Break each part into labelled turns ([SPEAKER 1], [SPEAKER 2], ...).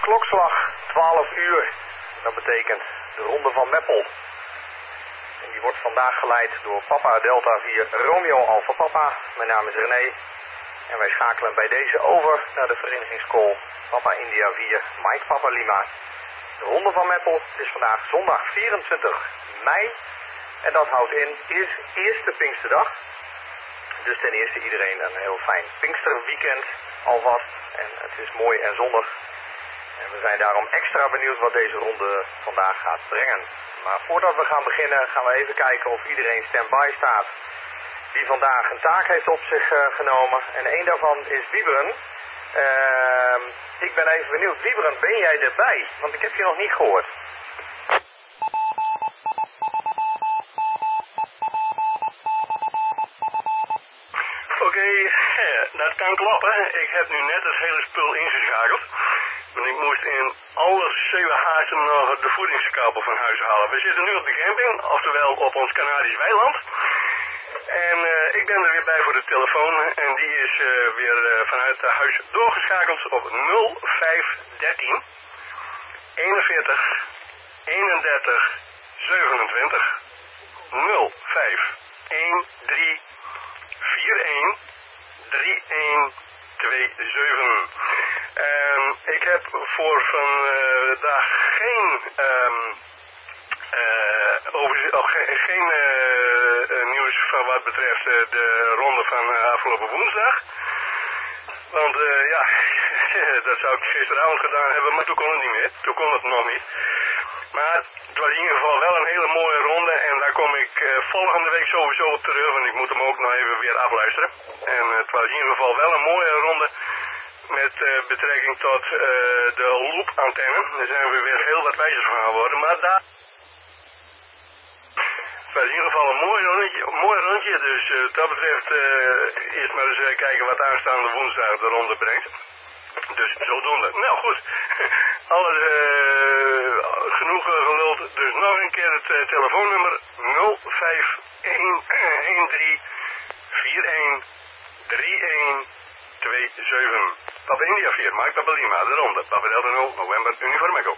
[SPEAKER 1] Klokslag 12 uur. Dat betekent de Ronde van Meppel. En die wordt vandaag geleid door Papa Delta 4 Romeo Alpha Papa. Mijn naam is René. En wij schakelen bij deze over naar de verenigingscall Papa India 4 Mike Papa Lima. De Ronde van Meppel is vandaag zondag 24 mei. En dat houdt in, is eerste Pinksterdag. Dus ten eerste iedereen een heel fijn Pinksterweekend alvast. En het is mooi en zonnig. En we zijn daarom extra benieuwd wat deze ronde vandaag gaat brengen. Maar voordat we gaan beginnen gaan we even kijken of iedereen stand-by staat. Die vandaag een taak heeft op zich genomen. En één daarvan is Wieberen. Ik ben even benieuwd. Wieberen, ben jij erbij? Want ik heb je nog niet gehoord.
[SPEAKER 2] Oké, dat kan kloppen. Ik heb nu net het hele spul ingeschakeld. Want ik moest in alle 7 haasten nog de voedingskabel van huis halen. We zitten nu op de camping, oftewel op ons Canarisch weiland. En ik ben er weer bij voor de telefoon. En die is weer vanuit het huis doorgeschakeld op 0513 41 31 27 0513 41 3127. Ik heb voor vandaag geen geen nieuws van wat betreft de ronde van afgelopen woensdag. Want ja, dat zou ik gisteravond gedaan hebben, maar toen kon het niet meer. Toen kon het nog niet. Maar het was in ieder geval wel een hele mooie ronde en daar kom ik volgende week sowieso op terug, want ik moet hem ook nog even weer afluisteren. En het was in ieder geval wel een mooie ronde met betrekking tot de loopantenne. Daar zijn we weer heel wat wijzer van geworden, maar daar... Het was in ieder geval een mooi rondje, dus wat dat betreft eerst maar eens kijken wat aanstaande woensdag de ronde brengt. Dus zodoende. Nou goed, alles genoeg geluld. Dus nog een keer het telefoonnummer 0513413127. Papa India 4, Mike Papa Lima, de ronde. Papa Delta 0, November, Uniform Echo.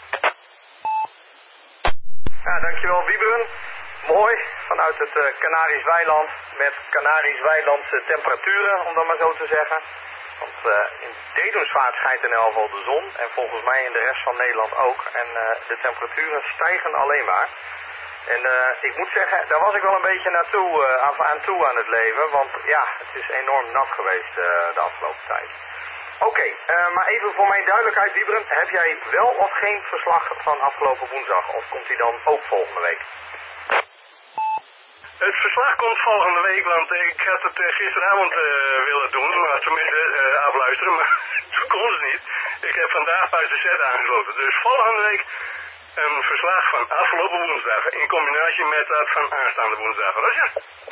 [SPEAKER 1] Ja, dankjewel Wieberen. Mooi, vanuit het Canarisch weiland met Canarisch weilandse temperaturen, om dat maar zo te zeggen. Want in Dedemsvaart schijnt in elk geval de zon en volgens mij in de rest van Nederland ook. En de temperaturen stijgen alleen maar. En ik moet zeggen, daar was ik wel een beetje aan toe aan het leven. Want ja, het is enorm nat geweest de afgelopen tijd. Oké, maar even voor mijn duidelijkheid, Wieberen. Heb jij wel of geen verslag van afgelopen woensdag? Of komt die dan ook volgende week?
[SPEAKER 2] Het verslag komt volgende week, want ik had het gisteravond willen doen, maar tenminste afluisteren, maar dat kon het niet. Ik heb vandaag pas de set aangesloten, dus volgende week een verslag van afgelopen woensdag in combinatie met dat van aanstaande woensdag. Roger?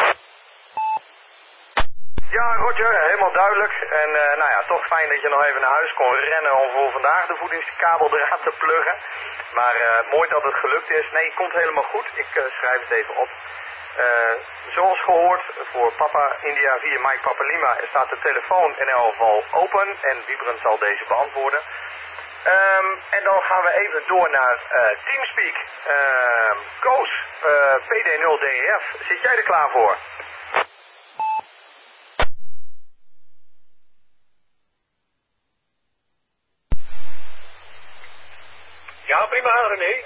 [SPEAKER 1] Ja, Roger, helemaal duidelijk. En nou ja, toch fijn dat je nog even naar huis kon rennen om voor vandaag de voedingskabel eruit te pluggen. Maar mooi dat het gelukt is. Nee, het komt helemaal goed. Ik schrijf het even op. Zoals gehoord, voor Papa India 4 Mike Papa Lima staat de telefoon in elk geval open en Wieberen zal deze beantwoorden. En dan gaan we even door naar Teamspeak. Koos, PD0DEF, zit jij er klaar voor?
[SPEAKER 3] Ja, prima René.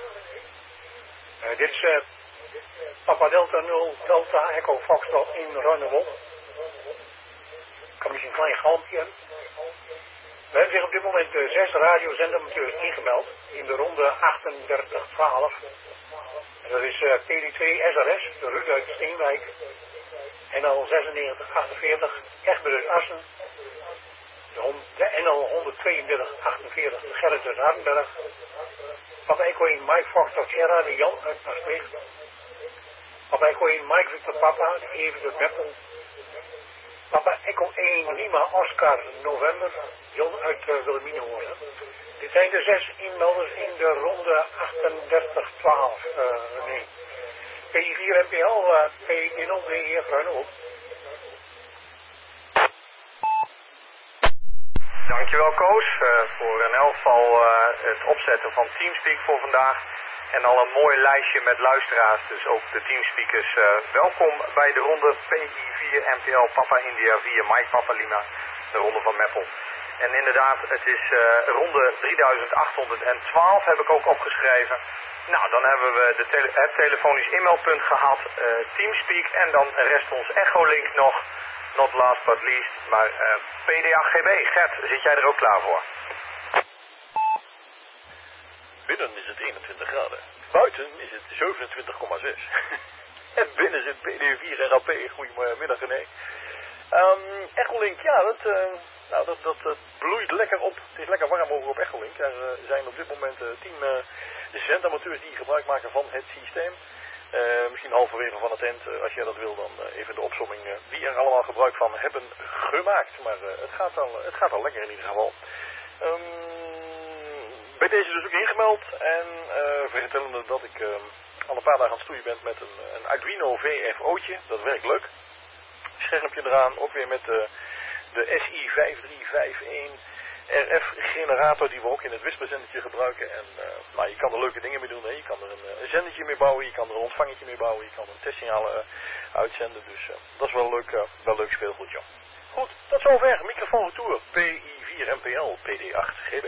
[SPEAKER 3] Dit is Papa Delta 0 Delta Echo Foxtrot in Runnewolf. Ik kan misschien een klein galmpje hebben. We hebben zich op dit moment 6 radiozendamateurs ingemeld in de ronde 3812. En dat is PD2 SRS, de Ruud uit Steenwijk. NL 9648, Egberus Assen. De NL 13248, de Gerrit uit Hardenberg. Papa Echo in Mike Foxtrot Sierra, de Jan uit Maastricht. Papa Echo in Mike Victor Papa, de Evert uit Meppel. Papa Echo 1 Lima Oscar November, Jon uit Wilhelminahoorn. Dit zijn de 6 inmelders in de ronde 3812. Nee. P4 MPL, P0 DEF Ruinhoop.
[SPEAKER 1] Dankjewel Koos voor in elk geval het opzetten van Teamspeak voor vandaag. En al een mooi lijstje met luisteraars, dus ook de Teamspeakers. Welkom bij de ronde PI4 MPL Papa India 4 Mike Papa Lima, de ronde van Meppel. En inderdaad, het is ronde 3812 heb ik ook opgeschreven. Nou, dan hebben we het telefonisch e-mailpunt gehad, Teamspeak en dan rest ons Echolink nog. Not last but least, maar PDAGB. Gert, zit jij er ook klaar voor?
[SPEAKER 4] Binnen is het 21 graden. Buiten is het 27,6. En binnen zit PD4 RAP. Goedemiddag René. Echolink, ja, dat bloeit lekker op. Het is lekker warm over op Echolink. Er zijn op dit moment 10 zendamateurs die gebruik maken van het systeem. Misschien halverwege van het eind, als jij dat wil, dan even de opsomming wie er allemaal gebruik van hebben gemaakt. Maar het gaat al lekker in ieder geval. Bij deze dus ook ingemeld en vertellende dat ik al een paar dagen aan het stoeien ben met een Arduino VFO'tje. Dat werkt leuk. Schermpje eraan, ook weer met de SI5351 RF generator die we ook in het wisperzendertje gebruiken. En je kan er leuke dingen mee doen. Hè. Je kan er een zendertje mee bouwen, je kan er een ontvangertje mee bouwen, je kan een testsignaal uitzenden. Dus dat is wel leuk speelgoed, joh. Goed, tot zover. Microfoon retour. PI4 MPL PD8GB.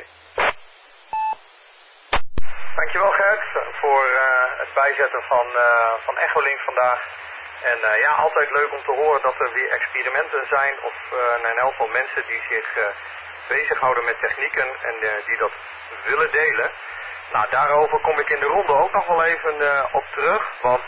[SPEAKER 1] Dankjewel Gert voor het bijzetten van Echolink vandaag. En ja, altijd leuk om te horen dat er weer experimenten zijn of een elk geval mensen die zich bezighouden met technieken en die dat willen delen. Nou, daarover kom ik in de ronde ook nog wel even op terug. Want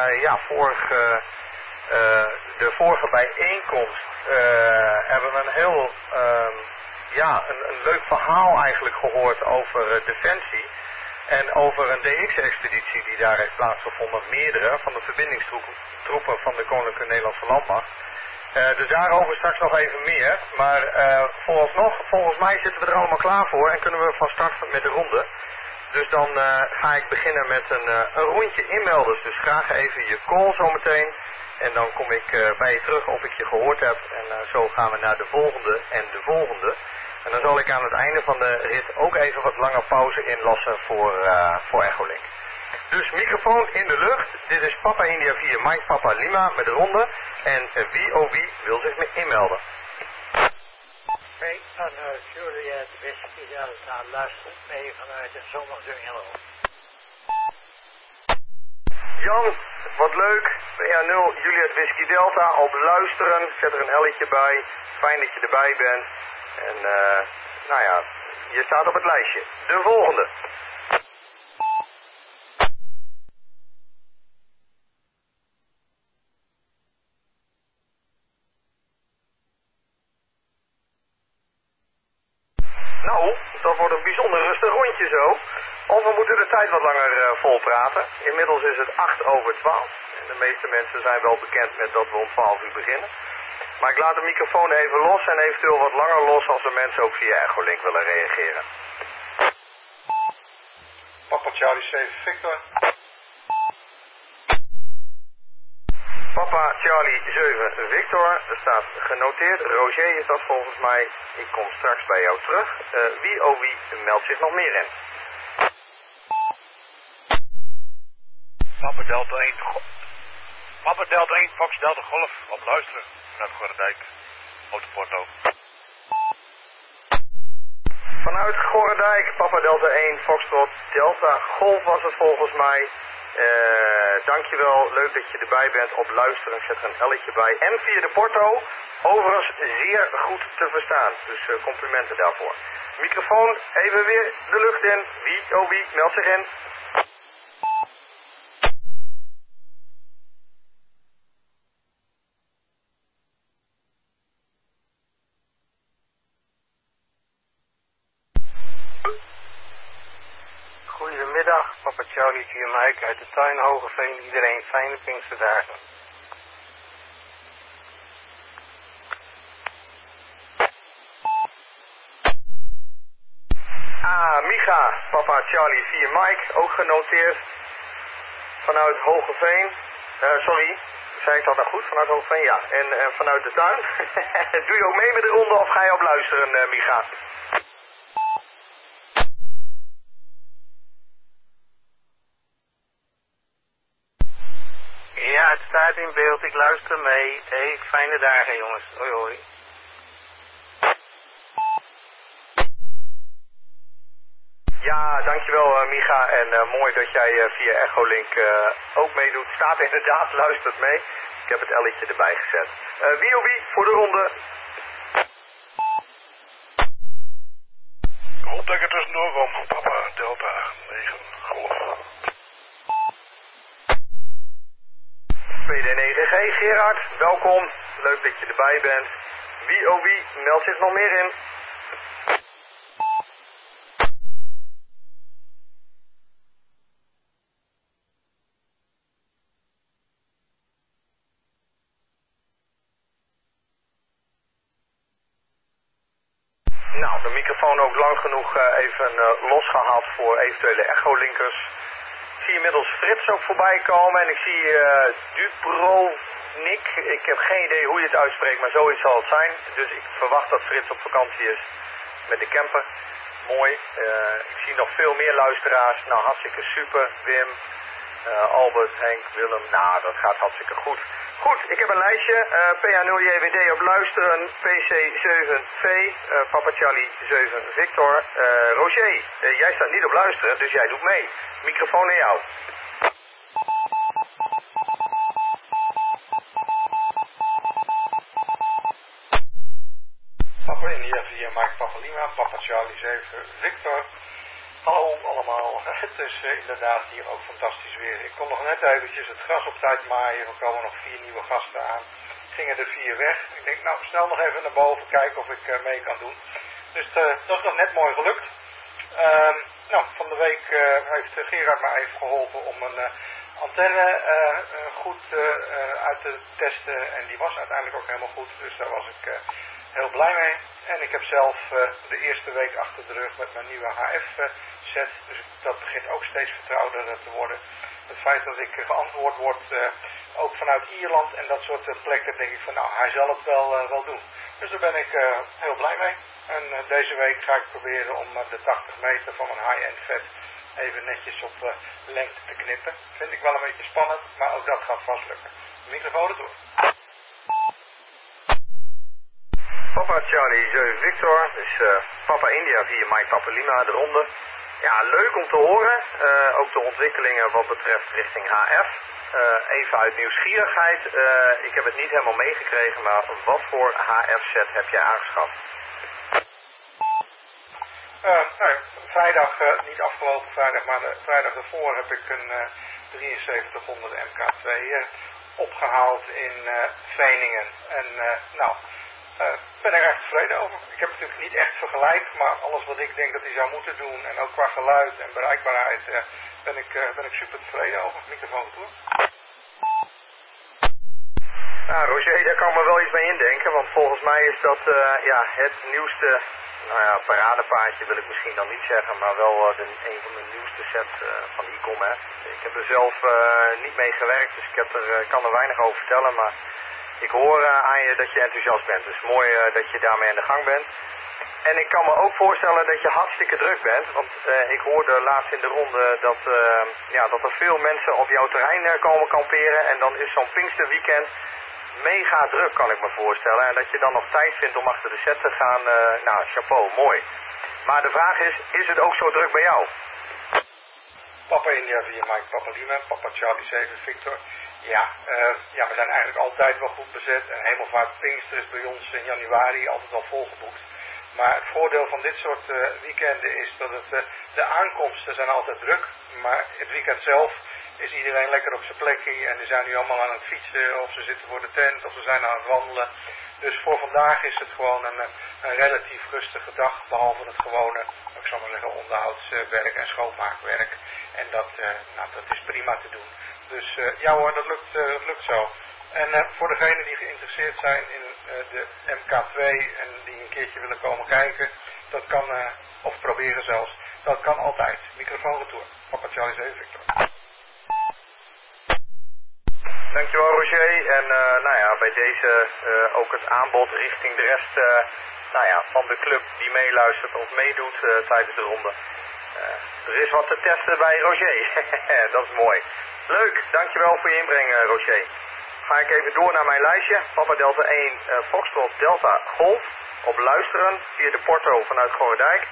[SPEAKER 1] de vorige bijeenkomst hebben we een heel een leuk verhaal eigenlijk gehoord over Defensie. En over een DX-expeditie die daar heeft plaatsgevonden, meerdere van de verbindingstroepen van de Koninklijke Nederlandse Landmacht. Dus daarover straks nog even meer. Maar volgens mij zitten we er allemaal klaar voor en kunnen we van start met de ronde. Dus dan ga ik beginnen met een rondje inmelders. Dus graag even je call zometeen. En dan kom ik bij je terug of ik je gehoord heb. En zo gaan we naar de volgende en de volgende. En dan zal ik aan het einde van de rit ook even wat langer pauze inlassen voor Echolink. Dus microfoon in de lucht. Dit is Papa India 4 Mike Papa Lima met de ronde. En wie wil zich mee inmelden?
[SPEAKER 5] Wij van Juliet Whisky Delta luistert mee vanuit de Zomerjungel.
[SPEAKER 1] Jan, wat leuk. PA0 Juliet Whisky Delta op luisteren. Zet er een L'tje bij. Fijn dat je erbij bent. En je staat op het lijstje. De volgende. Nou, dat wordt een bijzonder rustig rondje zo. Of we moeten de tijd wat langer volpraten. Inmiddels is het 8:12. En de meeste mensen zijn wel bekend met dat we om 12 uur beginnen. Maar ik laat de microfoon even los en eventueel wat langer los als de mensen ook via Echolink willen reageren.
[SPEAKER 2] Papa Charlie 7 Victor.
[SPEAKER 1] Papa Charlie 7 Victor, er staat genoteerd. Roger is dat volgens mij. Ik kom straks bij jou terug. Wie meldt zich nog meer in?
[SPEAKER 6] Papa Delta 1, Fox Delta Golf, op luisteren, vanuit Gorredijk, Autoporto.
[SPEAKER 1] Vanuit Gorredijk, Papa Delta 1, Foxtrot, Delta Golf was het volgens mij. Dankjewel, leuk dat je erbij bent op luisteren, zet er een L'tje bij. En via de porto, overigens zeer goed te verstaan, dus complimenten daarvoor. Microfoon, even weer de lucht in, wie meldt zich in.
[SPEAKER 7] Goedemiddag, Papa Charlie 4 Mike uit de tuin Hogeveen. Iedereen fijne Pinksterdagen.
[SPEAKER 1] Micha, Papa Charlie 4 Mike, ook genoteerd. Vanuit Hogeveen. Zei ik dat nou goed? Vanuit Hoogveen? Ja. En vanuit de tuin? Doe je ook mee met de ronde of ga je op luisteren, Micha?
[SPEAKER 7] Ja, het staat in beeld. Ik luister mee. Hey, fijne dagen, jongens. Hoi, hoi.
[SPEAKER 1] Ja, dankjewel Micha. En mooi dat jij via Echolink ook meedoet. Staat inderdaad, luistert mee. Ik heb het elletje erbij gezet. Wie voor de ronde?
[SPEAKER 2] Ik hoop dat ik er tussendoor kom. Papa, Delta, 9, golf.
[SPEAKER 1] PD9G, Gerard, welkom. Leuk dat je erbij bent. Wie meldt zich nog meer in? Nou, de microfoon ook lang genoeg even losgehaald voor eventuele echolinkers. Ik zie inmiddels Frits ook voorbij komen en ik zie Dubrovnik. Ik heb geen idee hoe je het uitspreekt, maar zoiets zal het zijn. Dus ik verwacht dat Frits op vakantie is met de camper. Mooi. Ik zie nog veel meer luisteraars. Nou, hartstikke super. Wim, Albert, Henk, Willem. Nou, dat gaat hartstikke goed. Goed, ik heb een lijstje. PA0JWD op luisteren. PC7V. Papa Charlie 7 Victor. Roger, jij staat niet op luisteren, dus jij doet mee. Microfoon aan jou.
[SPEAKER 8] Papa India via Mike Papa Lima, Papa Charlie 7 Victor. Hallo allemaal, het is inderdaad hier ook fantastisch weer. Ik kon nog net eventjes het gras op tijd maaien, er komen nog 4 nieuwe gasten aan. Gingen er 4 weg. Ik denk nou snel nog even naar boven kijken of ik mee kan doen. Dus dat is nog net mooi gelukt. Nou, van de week heeft Gerard mij even geholpen om een antenne goed uit te testen. En die was uiteindelijk ook helemaal goed, dus daar was ik heel blij mee. En ik heb zelf de eerste week achter de rug met mijn nieuwe HF-set. Dus dat begint ook steeds vertrouwder te worden. Het feit dat ik geantwoord word, ook vanuit Ierland en dat soort plekken, denk ik van nou, hij zal het wel doen. Dus daar ben ik heel blij mee. En deze week ga ik proberen om de 80 meter van mijn high-end vet even netjes op lengte te knippen. Vind ik wel een beetje spannend, maar ook dat gaat vast lukken. Microfoon erdoor.
[SPEAKER 1] Papa Charlie 7 Victor, dus Papa India via Mike Papa Lima, de ronde. Ja, leuk om te horen. Ook de ontwikkelingen wat betreft richting HF. Even uit nieuwsgierigheid. Ik heb het niet helemaal meegekregen, maar wat voor HF-set heb jij aangeschaft?
[SPEAKER 8] Vrijdag, niet afgelopen vrijdag, maar de vrijdag daarvoor heb ik een 7300 MK2 opgehaald in Veningen. En ben er echt tevreden over. Ik heb natuurlijk niet echt vergelijk, maar alles wat ik denk dat hij zou moeten doen en ook qua geluid en bereikbaarheid ben ik super tevreden over. Microfoon toe.
[SPEAKER 1] Nou, Roger, daar kan ik me wel iets mee indenken, want volgens mij is dat het nieuwste, paradepaardje wil ik misschien dan niet zeggen, maar wel een van de nieuwste sets van Ecom. Ik heb er zelf niet mee gewerkt, dus ik kan er weinig over vertellen, maar ik hoor aan je dat je enthousiast bent. Dus mooi dat je daarmee aan de gang bent. En ik kan me ook voorstellen dat je hartstikke druk bent. Want ik hoorde laatst in de ronde dat er veel mensen op jouw terrein komen kamperen. En dan is zo'n Pinksterweekend mega druk, kan ik me voorstellen. En dat je dan nog tijd vindt om achter de set te gaan. Chapeau, mooi. Maar de vraag is het ook zo druk bij jou?
[SPEAKER 8] Papa India via Mike Papa Lima, Papa Charlie 7 Victor. Ja, we zijn eigenlijk altijd wel goed bezet. En Hemelvaart Pinkster is bij ons in januari altijd al volgeboekt. Maar het voordeel van dit soort weekenden is dat de aankomsten zijn altijd druk. Maar het weekend zelf is iedereen lekker op zijn plekje. En die zijn nu allemaal aan het fietsen of ze zitten voor de tent of ze zijn aan het wandelen. Dus voor vandaag is het gewoon een relatief rustige dag. Behalve het gewone, ik zal maar zeggen, onderhoudswerk en schoonmaakwerk. En dat is prima te doen. Dus ja hoor, dat lukt zo. En voor degenen die geïnteresseerd zijn in de MK2 en die een keertje willen komen kijken, dat kan, of proberen zelfs, dat kan altijd. Microfoon retour. Papa Charlie 7 Victor.
[SPEAKER 1] Dankjewel Roger. En nou ja, bij deze ook het aanbod richting de rest nou ja, van de club die meeluistert of meedoet tijdens de ronde. Er is wat te testen bij Roger. Dat is mooi. Leuk, dankjewel voor je inbreng Roger. Ga ik even door naar mijn lijstje. Papa Delta 1, Foxtrot Delta Golf. Op luisteren via de Porto vanuit Gorredijk.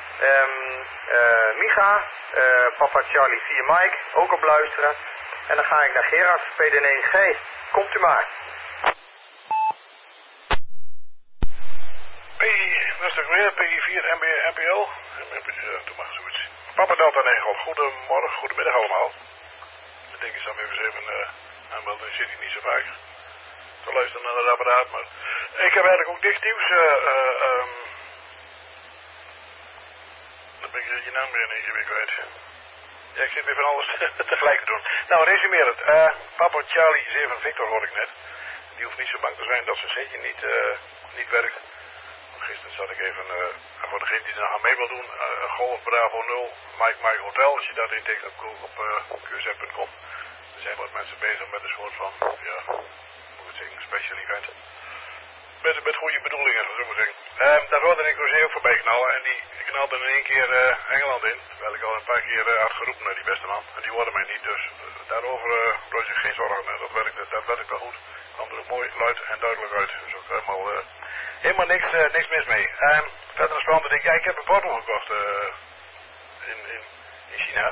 [SPEAKER 1] Micha, Papa Charlie 4 Mike, ook op luisteren. En dan ga ik naar Gerard, PD9G. Komt u maar.
[SPEAKER 2] Rustig weer, PI4 MPL. Doe maar zoiets. Papa Delta 9, goedemorgen, goedemiddag allemaal. Ik denk, ik zal hem even aanmelden, dan zit hij niet zo vaak te luisteren naar het apparaat, maar ik heb eigenlijk ook dicht nieuws. Dan ben ik je naam weer in één keer weer kwijt. Ja, ik zit weer van alles tegelijk te doen. Nou, resumeer het. Papa Charlie 7 Victor hoor ik net. Die hoeft niet zo bang te zijn dat zijn setje niet werkt. Gisteren zat ik even, voor degene die er aan mee wil doen, Golf Bravo 0, Mike Hotel. Als je dat intikt op qz.com. Er zijn wat mensen bezig met een soort van, ja, moet ik zeggen, special event. Met goede bedoelingen, zo moet ik zeggen. Daar hoorde ik Roger ook voorbij knallen en die knalde in één keer Engeland in. Terwijl ik al een paar keer had geroepen naar die beste man. En die hoorde mij niet, dus daarover Roger geen zorgen. Dat werkt wel goed. Kwam er ook mooi, luid en duidelijk uit. Dus ook helemaal niks mis mee. Verder een spannende ding. Ja, ik heb een porto gekocht in China.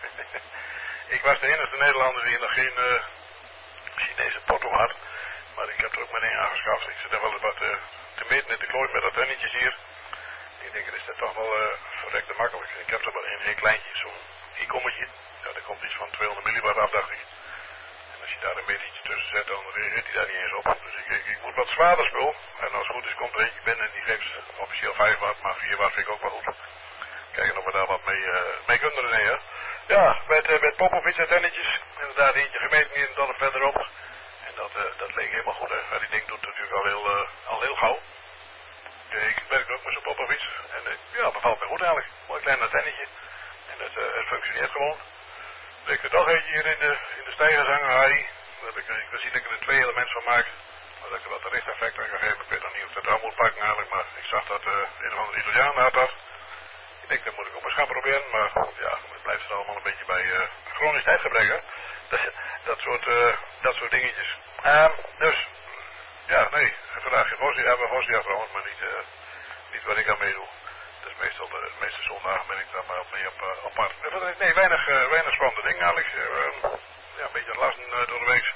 [SPEAKER 2] Ik was de enige Nederlander die nog geen Chinese porto had. Maar ik heb er ook meteen aangeschaft. Ik zit er wel eens wat te meten en te klooien met antennetjes hier. Ik denk, het is dat toch wel verrekte makkelijk. Ik heb er wel een heel kleintje, zo'n e-kommetje. Ja, daar komt iets van 200 milliwatt af, dacht ik. En als je daar een metertje tussen zet, dan reageert hij daar niet eens op. Dus ik moet wat zwaarder spul. En als het goed is, komt er eentje binnen en die geeft officieel 5 watt, maar 4 watt vind ik ook wel goed. Kijken of we daar wat mee kunnen, René, hè. Ja, met Popovic antennetjes. Inderdaad, eentje gemeten hier en dan verderop. En dat leek helemaal goed, hè. Die ding doet natuurlijk al heel gauw. Ik werk ook met zo'n Popovic. En ja, bevalt me goed eigenlijk. Mooi klein antennetje. En het functioneert gewoon. Ik heb er toch eentje hier in de stijgers hangen, Harry. Ik wil zien dat ik er 2 elementen van maak. Maar dat ik er wat richteffect aan ga geven. Ik weet nog niet of ik dat aan moet pakken eigenlijk. Maar ik zag dat een of andere Italiaan had dat. Ik denk, dat moet ik ook eens gaan proberen. Maar ja, het blijft er allemaal een beetje bij chronisch tijdgebrek, hè. Dat soort dingetjes. Dus, ja, nee. Vandaag geen Vossia. Ja, Vossia trouwens, maar niet waar ik aan meedoe. Dus meestal de meeste zondagen ben ik daar maar mee op apart. Nee, weinig spannende dingen eigenlijk. Ja, een beetje lasten door de week.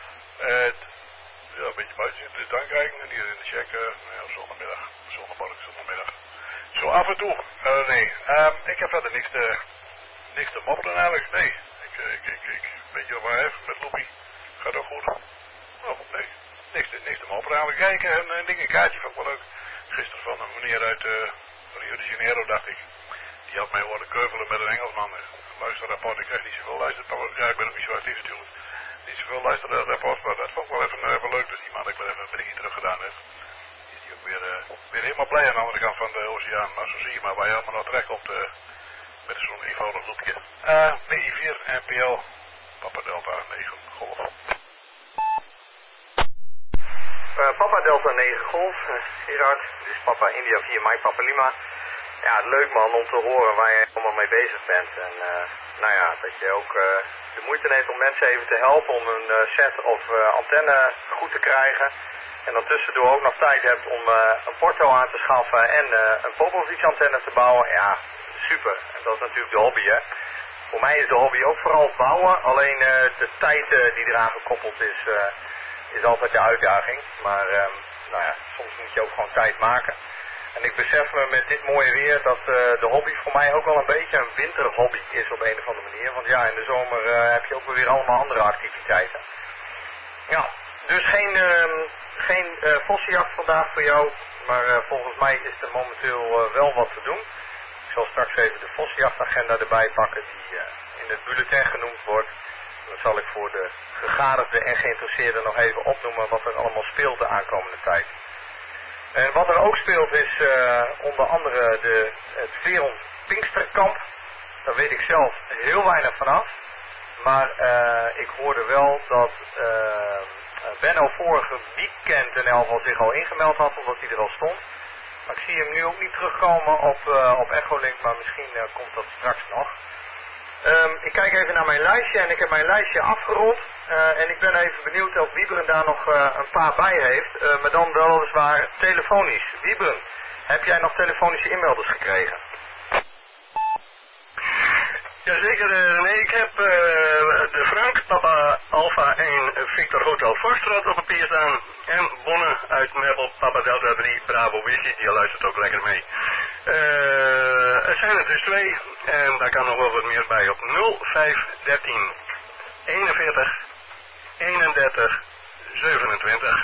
[SPEAKER 2] Ja, een beetje buiten in de tuin kijken. En hier in de check, ja, zondagmiddag. Zo af en toe. Nee, ik heb verder niks te mopperen eigenlijk. Nee, ik weet je wat hij heeft met Loopy. Gaat ook goed. Oh, nee, niks te mopperen eigenlijk. Kijk, een kaartje vond ik wel leuk. Gisteren van een meneer uit Rio de Janeiro, dacht ik. Die had mij horen keuvelen met een Engelsman. Luisterrapport, ik krijg niet zoveel luisterrapport. Ja, ik ben ook niet zo actief natuurlijk. Niet zoveel luisterrapport, maar dat vond ik wel even leuk. Dus die man ik wel even een berichtje terug gedaan heb. Is die ook weer helemaal blij aan de andere kant van de oceaan. Maar zo zie je maar waar je allemaal nog terecht komt met zo'n eenvoudig loopje. PI4 NPL, Papa Delta 9 Golf.
[SPEAKER 1] Papa Delta 9 Golf, Gerard, dit is Papa India 4 Mike, Papa Lima. Ja, leuk man om te horen waar je allemaal mee bezig bent. En nou ja, dat je ook de moeite neemt om mensen even te helpen om een set of antenne goed te krijgen. En dan tussendoor ook nog tijd hebt om een porto aan te schaffen en een Popovic antenne te bouwen. Ja, super. En dat is natuurlijk de hobby, hè. Voor mij is de hobby ook vooral bouwen. Alleen de tijd die eraan gekoppeld is altijd de uitdaging. Maar nou ja, soms moet je ook gewoon tijd maken. En ik besef me met dit mooie weer dat de hobby voor mij ook wel een beetje een winterhobby is op een of andere manier. Want ja, in de zomer heb je ook weer allemaal andere activiteiten. Ja, dus geen vossiejakt vandaag voor jou. Maar volgens mij is er momenteel wel wat te doen. Ik zal straks even de vossijachtagenda erbij pakken die in het bulletin genoemd wordt. Dan zal ik voor de gegadigden en geïnteresseerden nog even opnoemen wat er allemaal speelt de aankomende tijd. En wat er ook speelt is onder andere het Veron Pinksterkamp. Daar weet ik zelf heel weinig vanaf. Maar ik hoorde wel dat Benno vorige weekend in elk geval zich al ingemeld had, omdat hij er al stond. Maar ik zie hem nu ook niet terugkomen op Echolink, maar misschien komt dat straks nog. Ik kijk even naar mijn lijstje en ik heb mijn lijstje afgerond. En ik ben even benieuwd of Wieberen daar nog een paar bij heeft, maar dan weliswaar telefonisch. Wieberen, heb jij nog telefonische inmelders gekregen?
[SPEAKER 2] Jazeker, nee, ik heb de Frank, Papa Alpha 1, Victor Hotel Foxtrot op papier staan. En Bonne uit Meppel, Papa Delta 3, Bravo Whisky, die luistert ook lekker mee. Er zijn er dus 2 en daar kan nog wel wat meer bij op 0513 41 31 27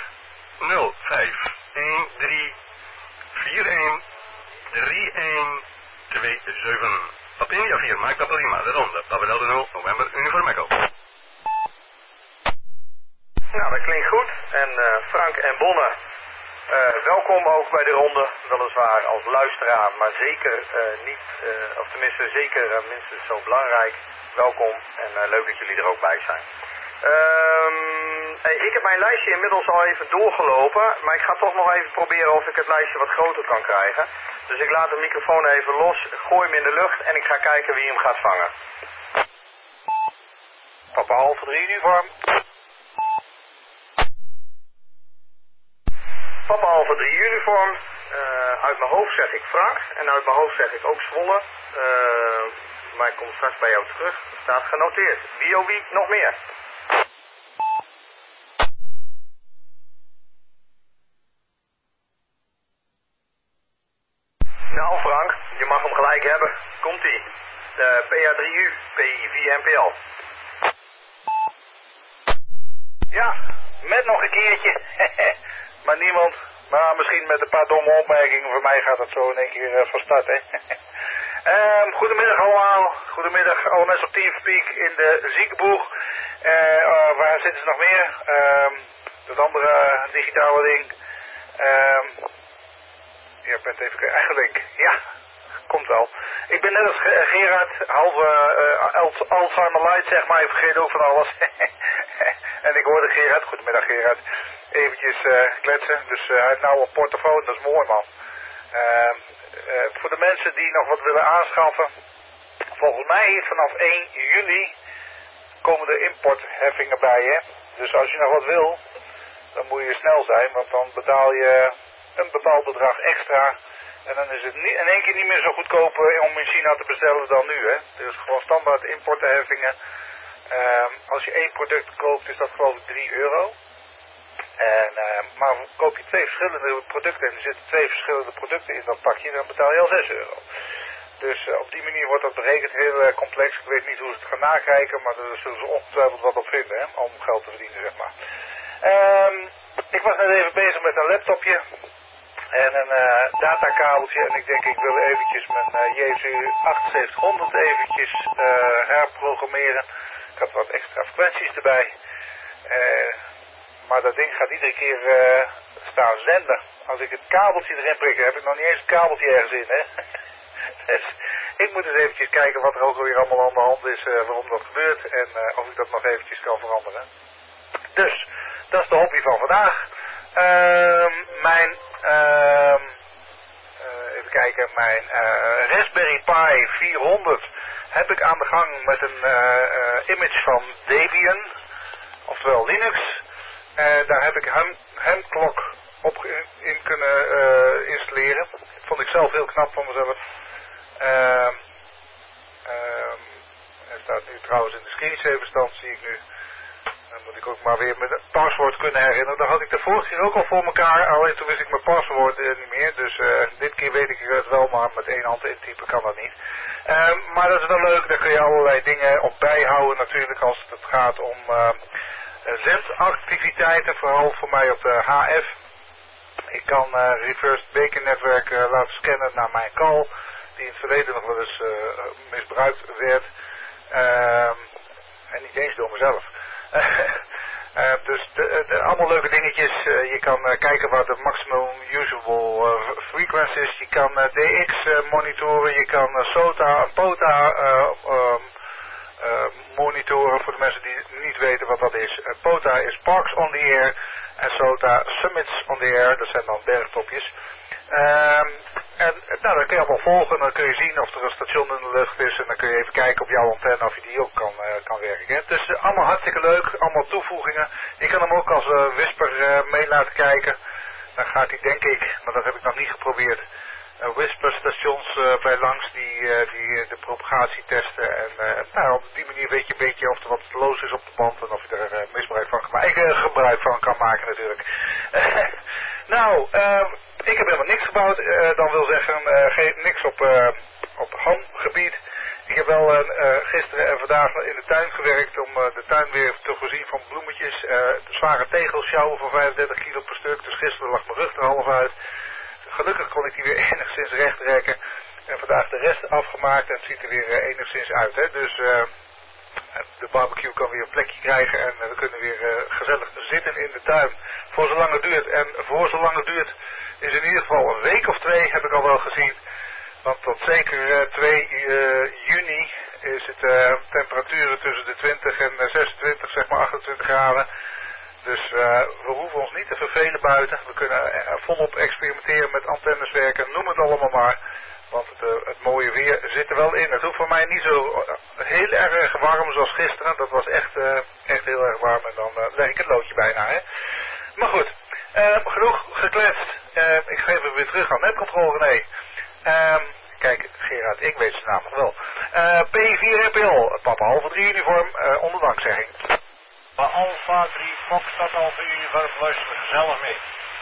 [SPEAKER 2] 0513 41 3127. Papinja 4, Mike Papa Lima, de ronde. Papa Delta 0, November, Uniform Echo.
[SPEAKER 1] Nou, dat klinkt goed. En Frank en Bonne, welkom ook bij de ronde. Weliswaar als luisteraar, maar zeker niet, of tenminste zeker minstens zo belangrijk. Welkom en leuk dat jullie er ook bij zijn. Ik heb mijn lijstje inmiddels al even doorgelopen, maar ik ga toch nog even proberen of ik het lijstje wat groter kan krijgen. Dus ik laat de microfoon even los, gooi hem in de lucht en ik ga kijken wie hem gaat vangen.
[SPEAKER 7] Papa Alpha 3 uniform.
[SPEAKER 1] Papa Alpha 3 uniform. Uit mijn hoofd zeg ik Frank en uit mijn hoofd zeg ik ook Zwolle. Maar ik kom straks bij jou terug. Er staat genoteerd. Wie nog meer? Nou Frank, je mag hem gelijk hebben. Komt-ie. PA3U, PI4MPL.
[SPEAKER 7] Ja, met nog een keertje. Maar niemand. Maar misschien met een paar domme opmerkingen. Voor mij gaat het zo in één keer van start, hè. Goedemiddag allemaal. Goedemiddag alle mensen op Teamspeak in de ziekenboeg. Waar zitten ze nog meer? Dat andere digitale ding. Ja, ik ben het even eigenlijk. Ja, komt wel. Ik ben net als Gerard, halve Alzheimer Light, zeg maar. Ik vergeet ook van alles. En ik hoorde Gerard, goedemiddag Gerard, eventjes kletsen. Dus hij heeft nou een portofoon, dat is mooi man. Voor de mensen die nog wat willen aanschaffen, volgens mij is vanaf 1 juli komen er importheffingen bij, hè. Dus als je nog wat wil, dan moet je snel zijn, want dan betaal je een bepaald bedrag extra. En dan is het niet, in één keer niet meer zo goedkoop om in China te bestellen dan nu, hè. Dus gewoon standaard importheffingen. Als je 1 product koopt, is dat geloof ik €3. Maar koop je 2 verschillende producten en er zitten 2 verschillende producten in dat pakje, dan betaal je al €6. Dus op die manier wordt dat berekend, heel complex. Ik weet niet hoe ze het gaan nakijken, maar daar zullen ze ongetwijfeld wat op vinden, hè, om geld te verdienen, zeg maar. Ik was net even bezig met een laptopje en een datakabeltje en ik denk ik wil eventjes mijn JSU7800 eventjes herprogrammeren. Ik had wat extra frequenties erbij. Maar dat ding gaat iedere keer staan zenden. Als ik het kabeltje erin prik, heb ik nog niet eens het kabeltje ergens in, hè. Dus ik moet eens eventjes kijken wat er ook alweer allemaal aan de hand is, waarom dat gebeurt en of ik dat nog eventjes kan veranderen. Dus, dat is de hobby van vandaag. Even kijken, mijn Raspberry Pi 400 heb ik aan de gang met een image van Debian, oftewel Linux. Daar heb ik Hemclock op in kunnen installeren. Dat vond ik zelf heel knap van mezelf. Hij staat nu trouwens in de screensaverstand, zie ik nu. Dan moet ik ook maar weer met het paswoord kunnen herinneren. Dat had ik de vorige keer ook al voor elkaar, alleen toen wist ik mijn paswoord niet meer. Dus dit keer weet ik het wel, maar met 1 hand intypen kan dat niet. Maar dat is wel leuk, daar kun je allerlei dingen op bijhouden natuurlijk als het gaat om zendactiviteiten, vooral voor mij op de HF. Ik kan reverse beacon netwerk laten scannen naar mijn call, die in het verleden nog wel eens misbruikt werd. En niet eens door mezelf. Dus allemaal leuke dingetjes. Je kan kijken wat de maximum usable frequency is. Je kan DX monitoren. Je kan SOTA, POTA monitoren voor de mensen die niet weten wat dat is. POTA is Parks on the Air en SOTA Summits on the Air, dat zijn dan bergtopjes. En nou, dan kun je allemaal volgen en dan kun je zien of er een station in de lucht is en dan kun je even kijken op jouw antenne of je die ook kan werken. Dus allemaal hartstikke leuk, allemaal toevoegingen. Ik kan hem ook als whisper mee laten kijken. Dan gaat hij denk ik, maar dat heb ik nog niet geprobeerd, whisperstations bij langs die de propagatie testen. En nou, op die manier weet je een beetje of er wat los is op de band en of je er misbruik van gebruik van kan maken natuurlijk. Nou, ik heb helemaal niks gebouwd. Dan wil zeggen, niks op hamgebied. Ik heb wel gisteren en vandaag in de tuin gewerkt om de tuin weer te voorzien van bloemetjes. De zware tegels sjouwen van 35 kilo per stuk. Dus gisteren lag mijn rug er half uit. Gelukkig kon ik die weer enigszins recht trekken. En vandaag de rest afgemaakt en het ziet er weer enigszins uit. Hè? Dus de barbecue kan weer een plekje krijgen en we kunnen weer gezellig zitten in de tuin. Voor zolang het duurt. En voor zolang het duurt is in ieder geval een week of 2 heb ik al wel gezien. Want tot zeker 2 juni is het temperaturen tussen de 20 en 26, zeg maar 28 graden. Dus we hoeven ons niet te vervelen buiten. We kunnen volop experimenteren met antennes werken, noem het allemaal maar. Want het mooie weer zit er wel in. Het hoeft voor mij niet zo heel erg warm zoals gisteren. Dat was echt heel erg warm en dan leg ik het loodje bijna. Hè? Maar goed, genoeg gekletst. Ik geef hem weer terug aan netcontrole René. Kijk, Gerard, ik weet zijn naam nog wel. P4RPL, Papa Alpha 3 uniform, onder dankzegging.
[SPEAKER 5] Alpha 3 Foxtrot Alpha uniform, luister gezellig mee.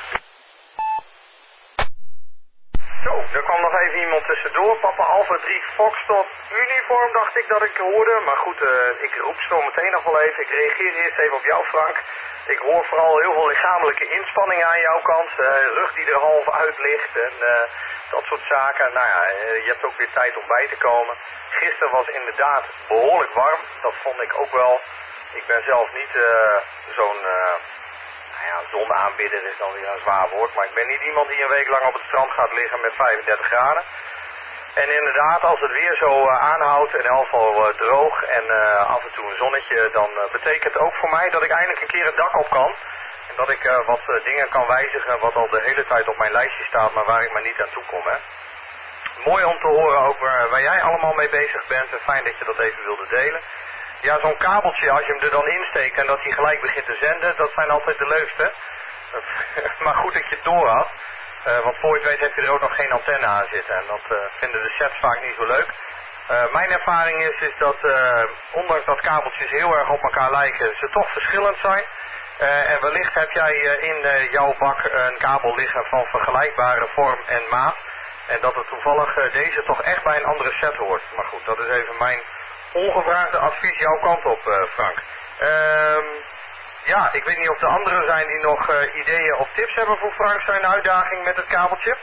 [SPEAKER 1] Zo, er kwam nog even iemand tussendoor. Papa Alpha 3 Foxtrot uniform dacht ik dat ik hoorde. Maar goed, ik roep zo meteen nog wel even. Ik reageer eerst even op jou, Frank. Ik hoor vooral heel veel lichamelijke inspanningen aan jouw kant. Rug die er half uit ligt en dat soort zaken. Nou ja, je hebt ook weer tijd om bij te komen. Gisteren was inderdaad behoorlijk warm. Dat vond ik ook wel. Ik ben zelf niet zo'n zonaanbidder is dan weer een zwaar woord. Maar ik ben niet iemand die een week lang op het strand gaat liggen met 35 graden. En inderdaad, als het weer zo aanhoudt, in elk geval droog en af en toe een zonnetje, dan betekent het ook voor mij dat ik eindelijk een keer het dak op kan. En dat ik wat dingen kan wijzigen wat al de hele tijd op mijn lijstje staat, maar waar ik maar niet aan toe kom. Hè. Mooi om te horen ook waar jij allemaal mee bezig bent en fijn dat je dat even wilde delen. Ja, zo'n kabeltje, als je hem er dan insteekt en dat hij gelijk begint te zenden, dat zijn altijd de leukste. Maar goed dat je het door had. Want voor je het weet heb je er ook nog geen antenne aan zitten. En dat vinden de chats vaak niet zo leuk. Mijn ervaring is dat ondanks dat kabeltjes heel erg op elkaar lijken, ze toch verschillend zijn. En wellicht heb jij in jouw bak een kabel liggen van vergelijkbare vorm en maat. En dat het toevallig deze toch echt bij een andere set hoort. Maar goed, dat is even mijn ongevraagde advies jouw kant op, Frank. Ja, ik weet niet of er anderen zijn die nog ideeën of tips hebben voor Frank zijn uitdaging met het kabeltje.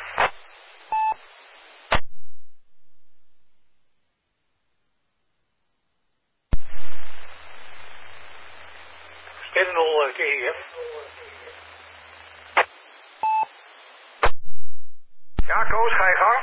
[SPEAKER 3] Sterrenol TEF.
[SPEAKER 1] Ja, Koos, ga je gang.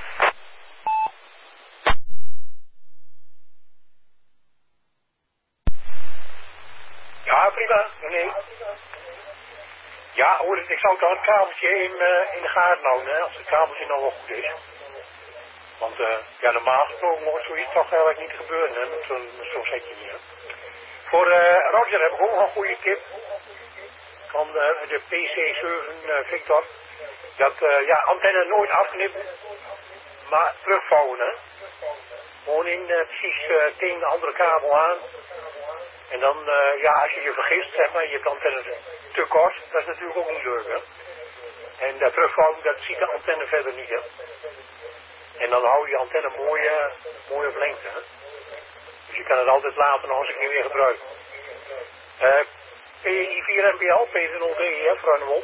[SPEAKER 3] Ja, prima. Nee. Ja, hoor, ik zou toch het kabeltje in de gaten houden, hè, als het kabeltje nou wel goed is. Want ja, normaal gesproken moet zoiets toch eigenlijk niet gebeuren, hè, met zo'n setje hier. Voor Roger heb ik ook nog een goede tip. Van de PC7 Victor. Dat, ja, antenne nooit afknippen, maar terugvouwen, hè. Gewoon in precies tegen de andere kabel aan. En dan, ja, als je je vergist, zeg maar, je hebt de antenne te kort, dat is natuurlijk ook niet leuk, hè. En dat terugvouwen, dat ziet de antenne verder niet, hè. En dan hou je antenne mooi op lengte, hè. Dus je kan het altijd later nog eens een keer weer gebruiken. PI4NPL, P0DEF, Ruinemond.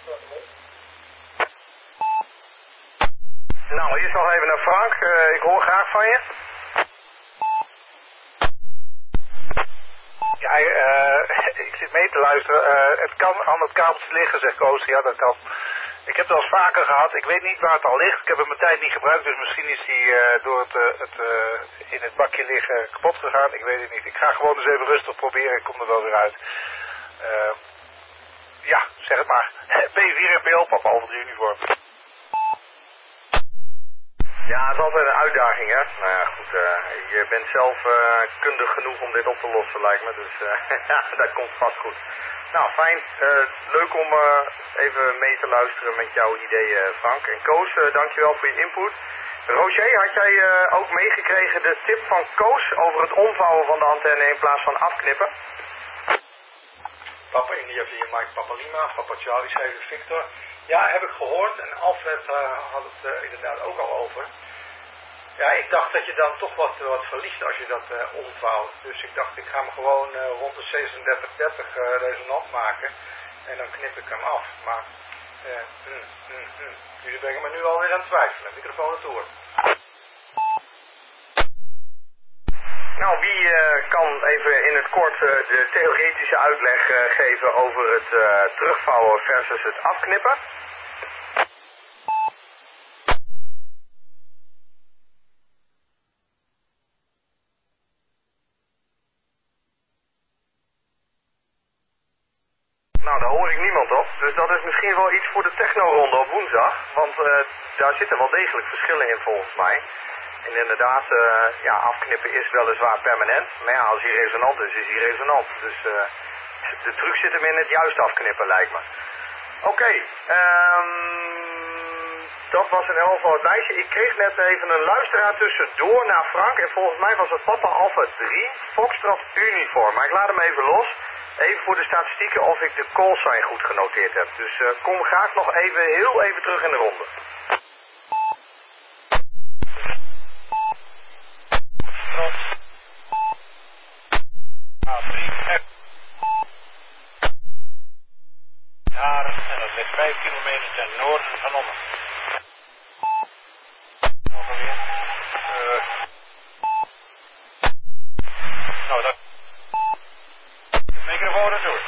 [SPEAKER 1] Nou, eerst nog even naar Frank. Ik hoor graag van je.
[SPEAKER 7] Ja, ik zit mee te luisteren. Het kan aan het kabeltje liggen, zegt Koos. Ja, dat kan. Ik heb het al eens vaker gehad. Ik weet niet waar het al ligt. Ik heb hem mijn tijd niet gebruikt, dus misschien is hij door het in het bakje liggen kapot gegaan. Ik weet het niet. Ik ga gewoon eens even rustig proberen. Ik kom er wel weer uit. Ja, zeg het maar. B4NPL, papa, over de uniform.
[SPEAKER 1] Ja, het is altijd een uitdaging, hè. Nou ja, goed, je bent zelf kundig genoeg om dit op te lossen, lijkt me. Dus ja, dat komt vast goed. Nou, fijn. Leuk om even mee te luisteren met jouw ideeën, Frank. En Koos, dankjewel voor je input. Roger, had jij ook meegekregen de tip van Koos over het omvouwen van de antenne in plaats van afknippen?
[SPEAKER 8] Papa India via Mike Papa Lima, Papa Charlie 7 Victor. Ja, heb ik gehoord en Alfred had het inderdaad ook al over. Ja, ik dacht dat je dan toch wat verliest als je dat omvouwt. Dus ik dacht, ik ga hem gewoon rond de 3630 resonant maken. En dan knip ik hem af. Maar, jullie brengen me nu alweer aan het twijfelen. Microfoon retour.
[SPEAKER 1] Nou, wie kan even in het kort de theoretische uitleg geven over het terugvouwen versus het afknippen? Nou, daar hoor ik niemand op. Dus dat is misschien wel iets voor de technoronde op woensdag. Want daar zitten wel degelijk verschillen in volgens mij. En inderdaad, ja, afknippen is weliswaar permanent. Maar ja, als hij resonant is, is hij resonant. Dus de truc zit hem in het juist afknippen, lijkt me. Oké, dat was in elk geval het lijstje. Ik kreeg net even een luisteraar tussendoor naar Frank. En volgens mij was het Papa Alpha 3, Foxtrot Uniform. Maar ik laat hem even los. Even voor de statistieken of ik de callsign goed genoteerd heb. Dus kom graag nog even, heel even terug in de ronde.
[SPEAKER 5] Jaren, en dat ligt 5 kilometer ten noorden van Ommen. Ongeveer. Nou, dat... Microfoon erdoor.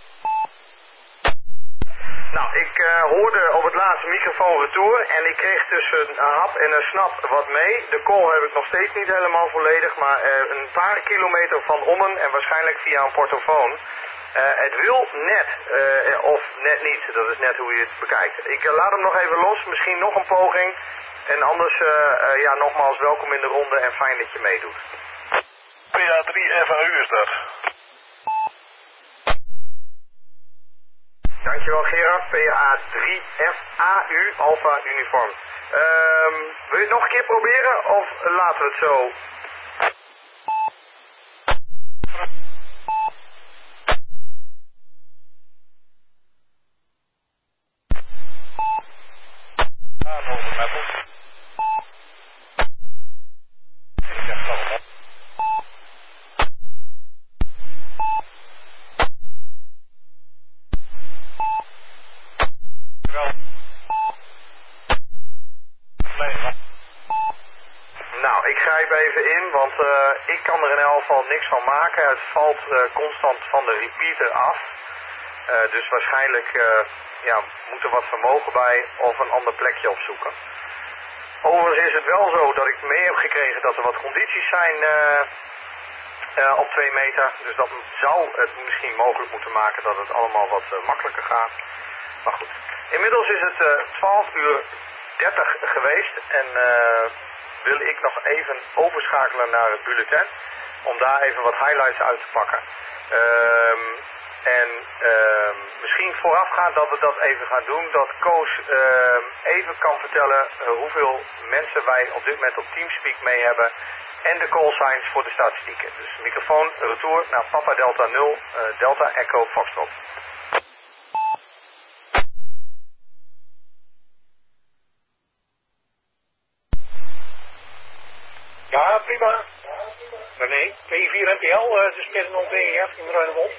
[SPEAKER 1] Nou, ik hoorde op het laatste microfoon retour en ik kreeg tussen een hap en een snap wat mee. De call heb ik nog steeds niet helemaal volledig, maar een paar kilometer van Ommen en waarschijnlijk via een portofoon. Het wil net, of net niet, dat is net hoe je het bekijkt. Ik laat hem nog even los, misschien nog een poging. En anders, ja, nogmaals welkom in de ronde en fijn dat je meedoet.
[SPEAKER 6] PA3 FAU is dat.
[SPEAKER 1] Dankjewel Gerard, PA3FAU, Alpha Uniform. Wil je het nog een keer proberen of laten we het zo? Nou, ik grijp even in, want ik kan er in elk geval niks van maken. Het valt constant van de repeater af. Dus waarschijnlijk ja, moet er wat vermogen bij of een ander plekje opzoeken. Overigens is het wel zo dat ik mee heb gekregen dat er wat condities zijn op 2 meter. Dus dat zou het misschien mogelijk moeten maken dat het allemaal wat makkelijker gaat. Maar goed, inmiddels is het 12:30 geweest en wil ik nog even overschakelen naar het bulletin. Om daar even wat highlights uit te pakken. Misschien voorafgaand dat we dat even gaan doen, dat Koos even kan vertellen hoeveel mensen wij op dit moment op Teamspeak mee hebben en de callsigns voor de statistieken. Dus microfoon, retour naar Papa Delta 0, Delta Echo Foxtrot.
[SPEAKER 3] Ja, prima. Nee, P4NPL, dus midden BEF in Ruinewold.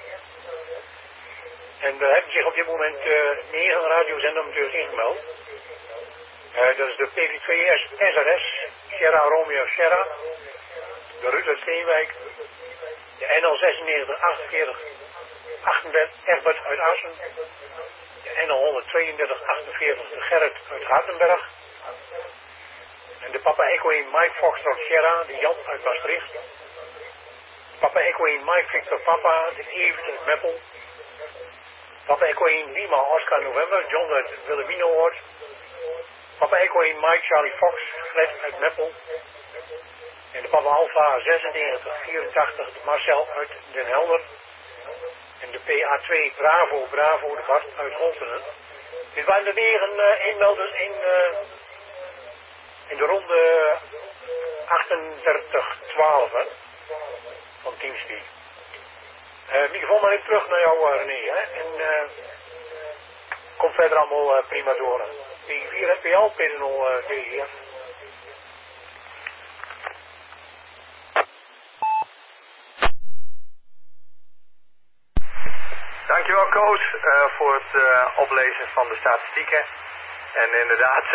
[SPEAKER 3] En er hebben zich op dit moment 9 radiozenders ingemeld. Dat is de PV2 SRS, Sierra Romeo Sierra, de Ruud uit Steenwijk, de NL96 48 38 Egbert uit Assen, de NL 13248 de Gerrit uit Hardenberg. En de Papa Echo 1 Mike Foxtrot Sierra, de Jan uit Maastricht. Papa Echo 1 Mike Victor Papa, de Evert uit Meppel. Papa Echo 1 Lima Oscar November, John uit Wilhelminoord. Papa Echo 1 Mike Charlie Fox, Fred uit Meppel. En de Papa Alpha 9684 de Marcel uit Den Helder. En de PA2 Bravo Bravo de Bart uit Holtenen. Dit waren de 9 inmelders in de ronde 38-12 van Teamspeak. Microfoon maar even terug naar jou René. Hè? En kom verder allemaal prima door. P4 FPL, P0 VGF.
[SPEAKER 1] Dankjewel Koos voor het oplezen van de statistieken. En inderdaad,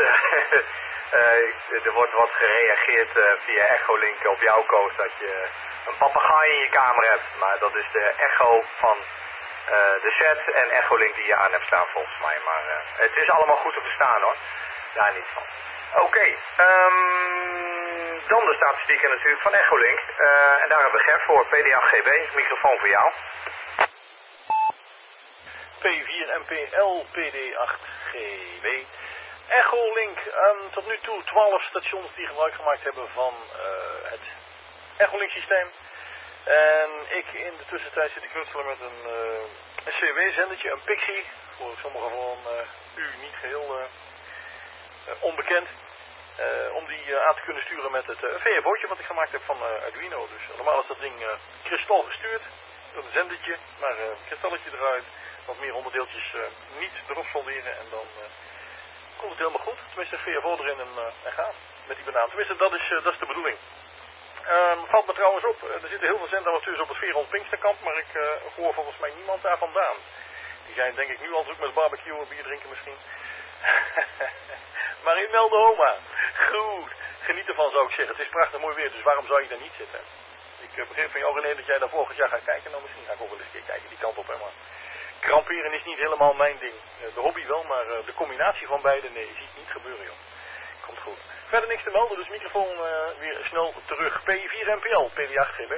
[SPEAKER 1] er wordt wat gereageerd via Echolink op jouw Koos dat je een papegaai in je kamer hebt. Maar dat is de echo van de set en Echolink die je aan hebt staan volgens mij. Maar het is allemaal goed te verstaan hoor, daar niet van. Oké, dan de statistieken natuurlijk van Echolink. En daar hebben we Gert voor, PD8GB, microfoon voor jou.
[SPEAKER 4] P4MPL PD8GB. Echolink, tot nu toe 12 stations die gebruik gemaakt hebben van het Echolink systeem. En ik in de tussentijd zit te knutselen met een CW-zendertje, een Pixie. Voor sommigen van u niet geheel onbekend. Om die aan te kunnen sturen met het VFO'tje wat ik gemaakt heb van Arduino. Dus normaal is dat ding kristal gestuurd. Door een zendertje, maar kristalletje eruit. Wat meer onderdeeltjes niet erop solderen en dan komt het helemaal goed. Tenminste VFO erin en gaan met die banaan. Tenminste dat is de bedoeling. Valt me trouwens op, er zitten heel veel zendamateurs op het Veron Pinksterkamp, maar ik hoor volgens mij niemand daar vandaan. Die zijn denk ik nu al druk met barbecue en bier drinken misschien. Maar in Meldehoma, goed, geniet ervan zou ik zeggen. Het is prachtig mooi weer, dus waarom zou je daar niet zitten? Ik begreep van jou René dat jij daar volgend jaar gaat kijken, nou misschien ga ik ook wel eens een keer kijken die kant op, hè, maar kramperen is niet helemaal mijn ding. De hobby wel, maar de combinatie van beide, nee, zie ik niet gebeuren, joh. Komt goed. Verder niks te melden, dus microfoon weer snel terug. P4MPL, PD8GB.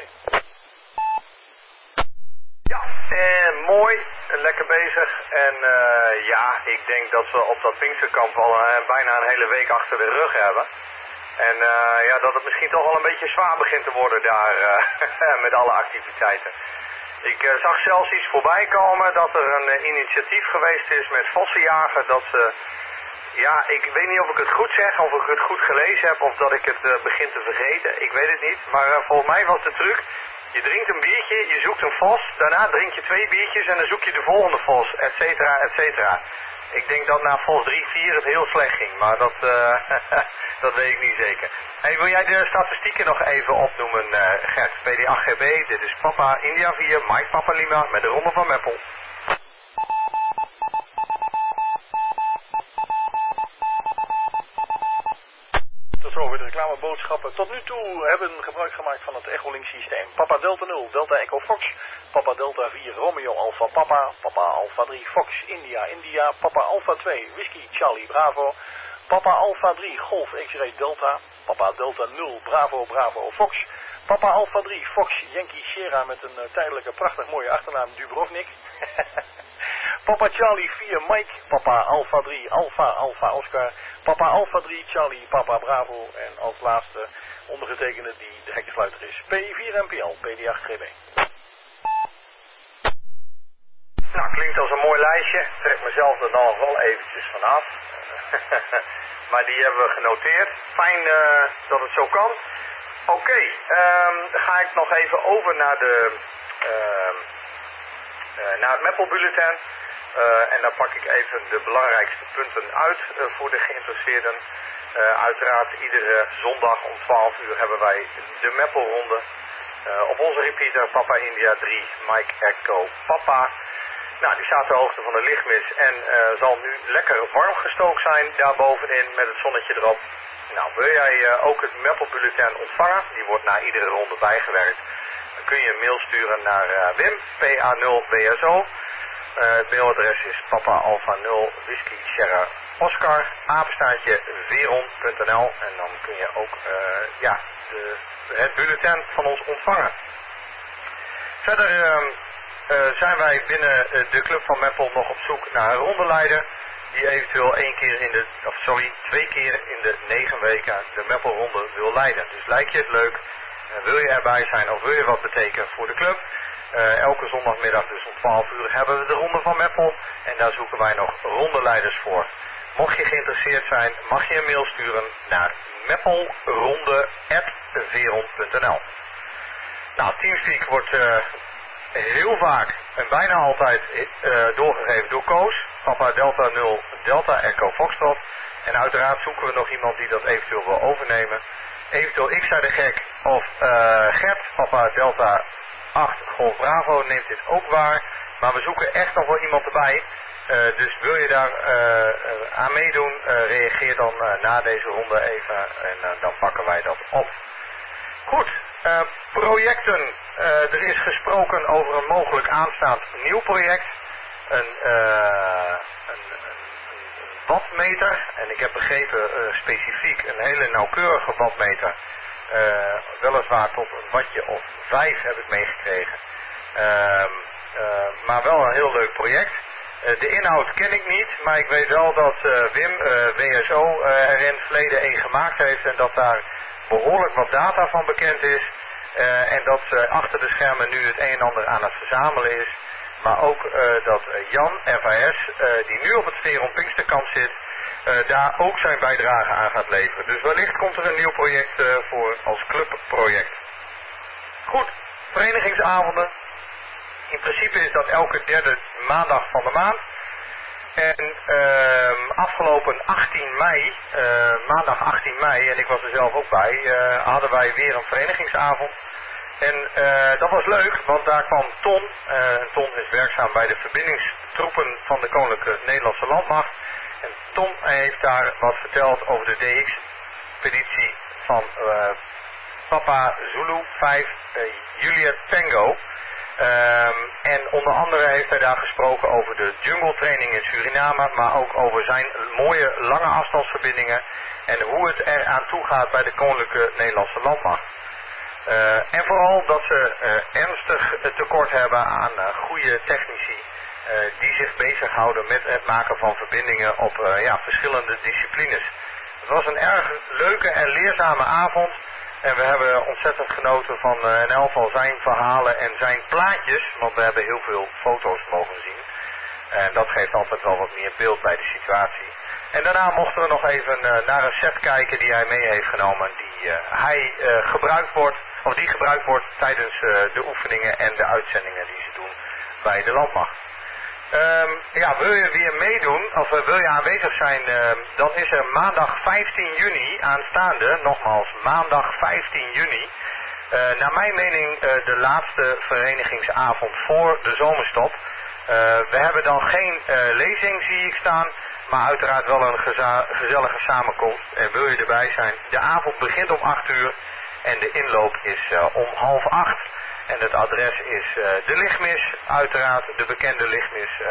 [SPEAKER 1] Ja, en mooi, lekker bezig. En ja, ik denk dat we op dat Pinksterkamp al bijna een hele week achter de rug hebben. En ja, dat het misschien toch wel een beetje zwaar begint te worden daar met alle activiteiten. Ik zag zelfs iets voorbij komen dat er een initiatief geweest is met vossenjagen dat ze... Ja, ik weet niet of ik het goed zeg, of ik het goed gelezen heb, of dat ik het begin te vergeten. Ik weet het niet, maar volgens mij was de truc, je drinkt een biertje, je zoekt een vos, daarna drink je 2 biertjes en dan zoek je de volgende vos, et cetera, et cetera. Ik denk dat na vos 3, 4 het heel slecht ging, maar dat weet ik niet zeker. Hey, wil jij de statistieken nog even opnoemen, Gert? PD8GB, dit is Papa India 4, Mike Papa Lima met de Ronde van Meppel.
[SPEAKER 4] Tot zover de reclameboodschappen. Tot nu toe hebben we gebruik gemaakt van het Echolink systeem. Papa Delta 0, Delta Echo Fox. Papa Delta 4, Romeo Alpha Papa. Papa Alpha 3, Fox India India. Papa Alpha 2, Whiskey Charlie Bravo. Papa Alpha 3, Golf X-Ray Delta. Papa Delta 0, Bravo Bravo Fox. Papa Alpha 3, Fox Yankee Sierra met een tijdelijke prachtig mooie achternaam Dubrovnik. Papa Charlie 4 Mike, Papa Alpha 3 Alpha Alpha Oscar, Papa Alpha 3 Charlie Papa Bravo en als laatste ondergetekende die de hekkensluiter is. P4MPL, PD8GB.
[SPEAKER 1] Nou, klinkt als een mooi lijstje. Ik trek mezelf er dan nog wel eventjes vanaf. Maar die hebben we genoteerd. Fijn dat het zo kan. Oké, dan ga ik nog even over naar naar het Meppel Bulletin. En dan pak ik even de belangrijkste punten uit voor de geïnteresseerden. Uiteraard iedere zondag om 12 uur hebben wij de Meppelronde. Op onze repeater Papa India 3, Mike Echo Papa. Nou, die staat ter hoogte van de lichtmis en zal nu lekker warm gestookt zijn daarbovenin met het zonnetje erop. Nou, wil jij ook het Meppel Bulletin ontvangen? Die wordt na iedere ronde bijgewerkt. Dan kun je een mail sturen naar Wim, PA0BSO. Het mailadres is Papa Alpha 0 Whisky Sierra Oscar @veron.nl en dan kun je ook het bulletin van ons ontvangen. Verder zijn wij binnen de club van Meppel nog op zoek naar een rondeleider die eventueel 2 keer in de 9 weken de Meppelronde wil leiden. Dus lijkt je het leuk, wil je erbij zijn of wil je wat betekenen voor de club? Elke zondagmiddag dus om 12 uur hebben we de Ronde van Meppel en daar zoeken wij nog rondeleiders voor. Mocht je geïnteresseerd zijn, mag je een mail sturen naar meppelronde@veron.nl. Nou, Teamspeak wordt heel vaak en bijna altijd doorgegeven door Koos, Papa Delta 0 Delta Echo Foxtrot. En uiteraard zoeken we nog iemand die dat eventueel wil overnemen. Eventueel ik zei de gek of Gert, Papa Delta 8 Golf Bravo neemt dit ook waar. Maar we zoeken echt nog wel iemand erbij. Dus wil je daar aan meedoen, reageer dan na deze ronde even en dan pakken wij dat op. Goed, projecten. Er is gesproken over een mogelijk aanstaand nieuw project. Een wattmeter. En ik heb begrepen specifiek een hele nauwkeurige wattmeter. Weliswaar tot een wattje of 5 heb ik meegekregen. Maar wel een heel leuk project. De inhoud ken ik niet, maar ik weet wel dat Wim, WSO, er in het verleden een gemaakt heeft en dat daar behoorlijk wat data van bekend is. En dat achter de schermen nu het een en ander aan het verzamelen is. Maar ook dat Jan, FAS, die nu op het Veron Pinksterkamp zit, daar ook zijn bijdrage aan gaat leveren. Dus wellicht komt er een nieuw project voor als clubproject. Goed, verenigingsavonden. In principe is dat elke derde maandag van de maand. En afgelopen 18 mei, maandag 18 mei, en ik was er zelf ook bij, hadden wij weer een verenigingsavond. En dat was leuk, want daar kwam Ton. Ton is werkzaam bij de verbindingstroepen van de Koninklijke Nederlandse Landmacht. En Ton heeft daar wat verteld over de DX-expeditie van Papa Zulu 5 Juliet Tango. En onder andere heeft hij daar gesproken over de jungle training in Suriname, maar ook over zijn mooie lange afstandsverbindingen en hoe het er aan toe gaat bij de Koninklijke Nederlandse Landmacht. En vooral dat ze ernstig tekort hebben aan goede technici die zich bezighouden met het maken van verbindingen op verschillende disciplines. Het was een erg leuke en leerzame avond. En we hebben ontzettend genoten van in elk geval zijn verhalen en zijn plaatjes, want we hebben heel veel foto's mogen zien. En dat geeft altijd wel wat meer beeld bij de situatie. En daarna mochten we nog even naar een set kijken die hij mee heeft genomen, die gebruikt wordt tijdens de oefeningen en de uitzendingen die ze doen bij de landmacht. Wil je weer meedoen, of wil je aanwezig zijn, dan is er maandag 15 juni aanstaande, nogmaals maandag 15 juni, naar mijn mening de laatste verenigingsavond voor de zomerstop. We hebben dan geen lezing, zie ik staan, maar uiteraard wel een gezellige samenkomst. En wil je erbij zijn, de avond begint om 8 uur en de inloop is om 7:30. En het adres is de Lichtmis, uiteraard de bekende Lichtmis,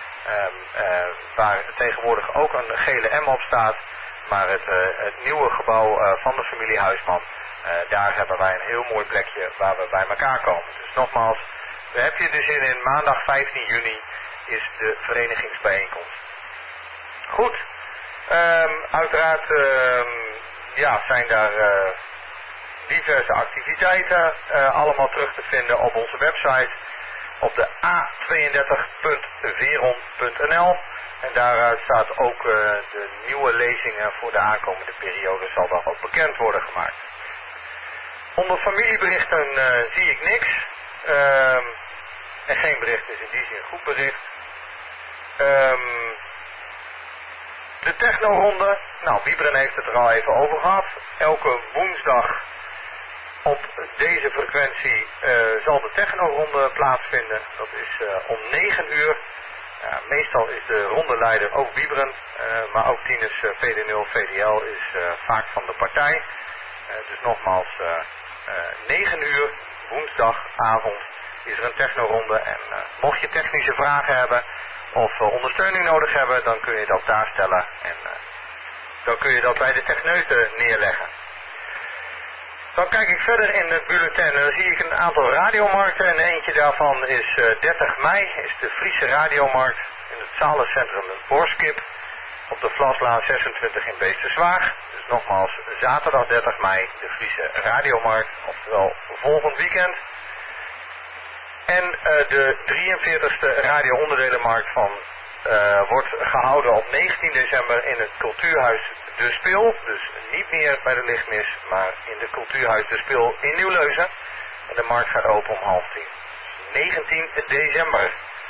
[SPEAKER 1] waar tegenwoordig ook een gele M op staat. Maar het nieuwe gebouw van de familie Huisman, daar hebben wij een heel mooi plekje waar we bij elkaar komen. Dus nogmaals, heb je er zin in, maandag 15 juni is de verenigingsbijeenkomst. Goed, uiteraard zijn daar diverse activiteiten allemaal terug te vinden op onze website op de a32.veron.nl en daaruit staat ook de nieuwe lezingen voor de aankomende periode zal dan ook bekend worden gemaakt. Onder familieberichten zie ik niks en geen bericht is in die zin een goed bericht. De technoronde, Wiebren heeft het er al even over gehad. Elke woensdag op deze frequentie zal de technoronde plaatsvinden. Dat is om 9 uur. Meestal is de rondeleider ook Wiebren, maar ook Tinus PD0 VDL is vaak van de partij. Dus nogmaals 9 uur woensdagavond is er een technoronde. En mocht je technische vragen hebben of ondersteuning nodig hebben, dan kun je dat daar stellen. En dan kun je dat bij de techneuten neerleggen. Dan kijk ik verder in het bulletin en dan zie ik een aantal radiomarkten. En eentje daarvan is 30 mei, is de Friese radiomarkt in het zalencentrum Boorskip. Op de Vlaslaan 26 in Beesterswaag. Dus nogmaals, zaterdag 30 mei, de Friese radiomarkt, oftewel volgend weekend. En de 43e radio-onderdelenmarkt wordt gehouden op 19 december in het Cultuurhuis De Spil. Dus niet meer bij de Lichtmis, maar in het Cultuurhuis De Spil in Nieuwleuzen. En de markt gaat open om 9:30. 19 december.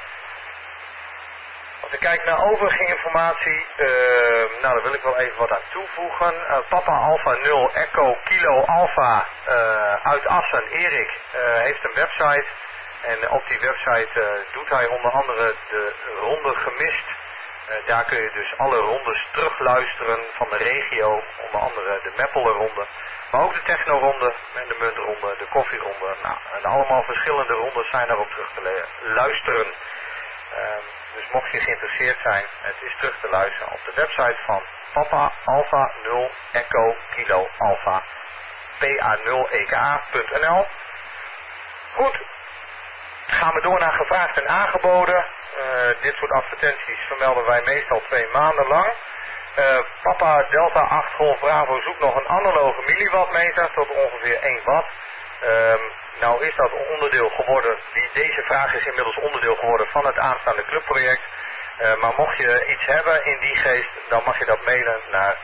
[SPEAKER 1] Als ik kijk naar overige informatie, daar wil ik wel even wat aan toevoegen. Papa Alpha 0 Echo Kilo Alpha uit Assen, Erik, heeft een website. En op die website doet hij onder andere de ronde gemist. Daar kun je dus alle rondes terugluisteren van de regio. Onder andere de Meppelenronde. Maar ook de technoronde en de muntronde, de koffieronde. Nou, en allemaal verschillende rondes zijn daarop terug te luisteren. Dus mocht je geïnteresseerd zijn, het is terug te luisteren op de website van Papa Alpha 0 Echo Kilo Alpha pa0eka.nl. Goed, gaan we door naar gevraagd en aangeboden. Dit soort advertenties vermelden wij meestal 2 maanden lang. Papa Delta 8 Golf Bravo zoekt nog een analoge milliwattmeter tot ongeveer 1 watt. Nou is dat onderdeel geworden, deze vraag is inmiddels onderdeel geworden van het aanstaande clubproject. Maar mocht je iets hebben in die geest, dan mag je dat mailen naar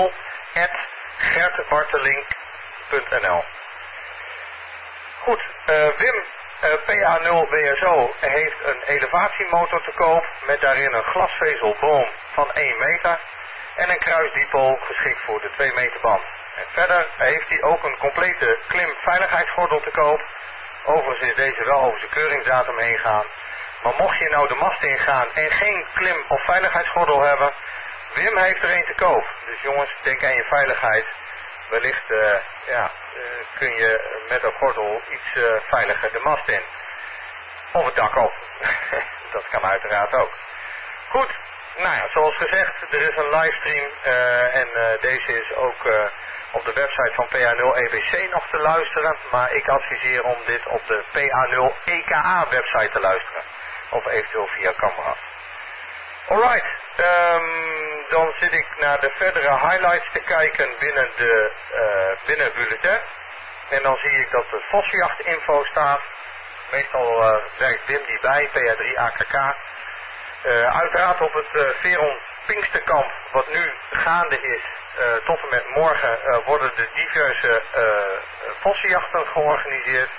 [SPEAKER 1] mail@gertbartelink.nl. Goed, Wim PA0WSO heeft een elevatiemotor te koop met daarin een glasvezelboom van 1 meter en een kruisdipool geschikt voor de 2 meter band. En verder heeft hij ook een complete klimveiligheidsgordel te koop. Overigens is deze wel over zijn keuringsdatum heen gaan. Maar mocht je nou de mast ingaan en geen klim- of veiligheidsgordel hebben, Wim heeft er een te koop. Dus jongens, denk aan je veiligheid. Wellicht kun je met een gordel iets veiliger de mast in. Of het dak op. Dat kan uiteraard ook. Goed. Nou ja, zoals gezegd, er is een livestream en deze is ook op de website van PA0EBC nog te luisteren. Maar ik adviseer om dit op de PA0EKA website te luisteren. Of eventueel via camera. Alright, dan zit ik naar de verdere highlights te kijken binnen het bulletin. En dan zie ik dat de vossenjachtinfo staat. Meestal werkt Wim die bij, PA3AKK. Uiteraard op het Veron Pinksterkamp, wat nu gaande is, tot en met morgen worden de diverse vossenjachten georganiseerd.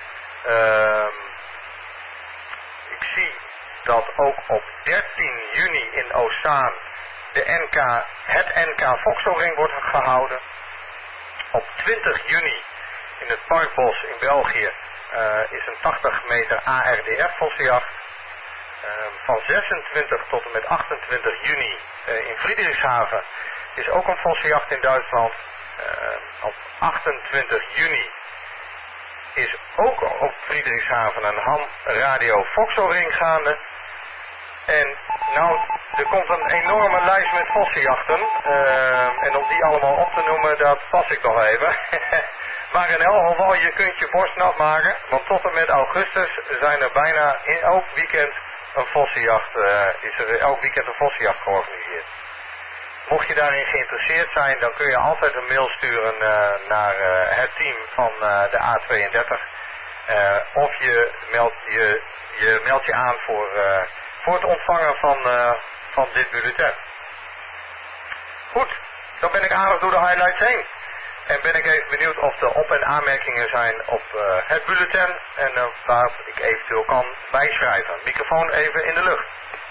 [SPEAKER 1] Ik zie dat ook op 13 juni in Oostzaan het NK Vokselring wordt gehouden. Op 20 juni in het Parkbos in België is een 80 meter ARDF vossenjacht. Van 26 tot en met 28 juni in Friedrichshaven is ook een vossenjacht in Duitsland. Op 28 juni is ook op Friedrichshaven een ham radio vokselring gaande. En nou, er komt een enorme lijst met vossenjachten. En om die allemaal op te noemen, dat pas ik nog even. Maar in elk geval, je kunt je borst nat maken. Want tot en met augustus zijn er bijna in elk weekend een vossenjacht. Is er elk weekend een vossenjacht georganiseerd. Mocht je daarin geïnteresseerd zijn, dan kun je altijd een mail sturen naar het team van de A32. Of je meldt je aan voor het ontvangen van dit bulletin. Goed, dan ben ik aardig door de highlights heen. En ben ik even benieuwd of er op- en aanmerkingen zijn op het bulletin en waar ik eventueel kan bijschrijven. Microfoon even in de lucht.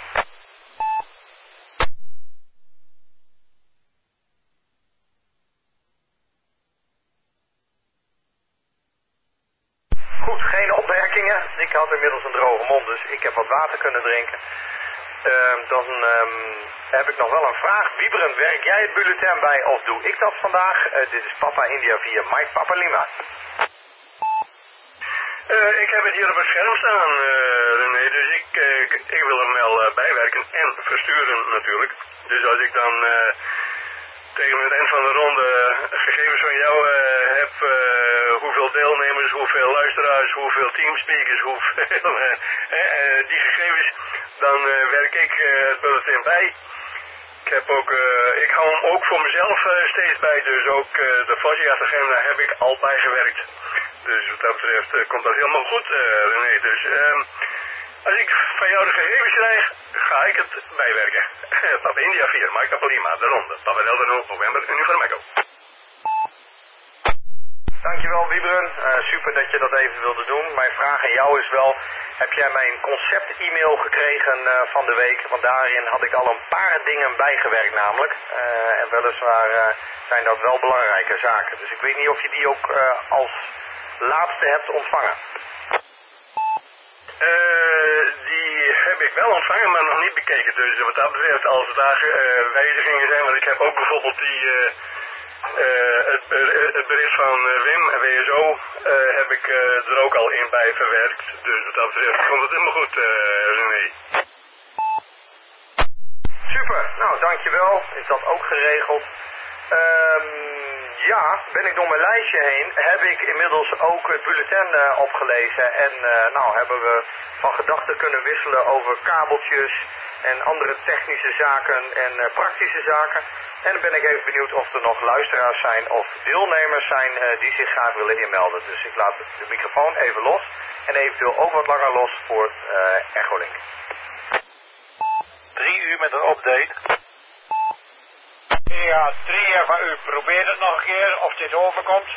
[SPEAKER 1] Goed, geen opmerkingen. Ik had inmiddels een droge mond, dus ik heb wat water kunnen drinken. Dan heb ik nog wel een vraag. Wieberen, werk jij het bulletin bij of doe ik dat vandaag? Dit is Papa India via Mike Papa Lima.
[SPEAKER 2] Ik heb het hier op het scherm staan, René, dus ik wil hem wel bijwerken en versturen natuurlijk. Dus als ik dan tegen het eind van de ronde gegevens van jou heb, hoeveel deelnemers, hoeveel luisteraars, hoeveel teamspeakers, hoeveel die gegevens, dan werk ik het bulletin bij. Ik hou hem ook voor mezelf steeds bij, dus ook de Fuzzy-agenda heb ik al bijgewerkt. Dus wat dat betreft komt dat helemaal goed, René. Dus als ik van jou de gegevens krijg, ga ik het bijwerken. Papa India 4, Mike Papa Lima, de ronde. Papa Delta 0, November, Uniform Echo.
[SPEAKER 1] Dankjewel Wiebren, super dat je dat even wilde doen. Mijn vraag aan jou is wel, heb jij mijn concept-e-mail gekregen van de week? Want daarin had ik al een paar dingen bijgewerkt namelijk. En weliswaar zijn dat wel belangrijke zaken. Dus ik weet niet of je die ook als laatste hebt ontvangen.
[SPEAKER 2] Die heb ik wel ontvangen, maar nog niet bekeken. Dus wat dat betreft, als er daar wijzigingen zijn, want ik heb ook bijvoorbeeld het bericht van Wim, WSO, heb ik er ook al in bij verwerkt. Dus wat dat betreft komt het helemaal goed, René.
[SPEAKER 1] Super, nou dankjewel. Is dat ook geregeld? Ja, ben ik door mijn lijstje heen, heb ik inmiddels ook het bulletin opgelezen en nou hebben we van gedachten kunnen wisselen over kabeltjes en andere technische zaken en praktische zaken. En dan ben ik even benieuwd of er nog luisteraars zijn of deelnemers zijn die zich graag willen inmelden. Dus ik laat de microfoon even los en eventueel ook wat langer los voor Echolink.
[SPEAKER 7] 3 uur met een update.
[SPEAKER 5] Ja, 3 van u probeert het nog een keer of dit overkomt.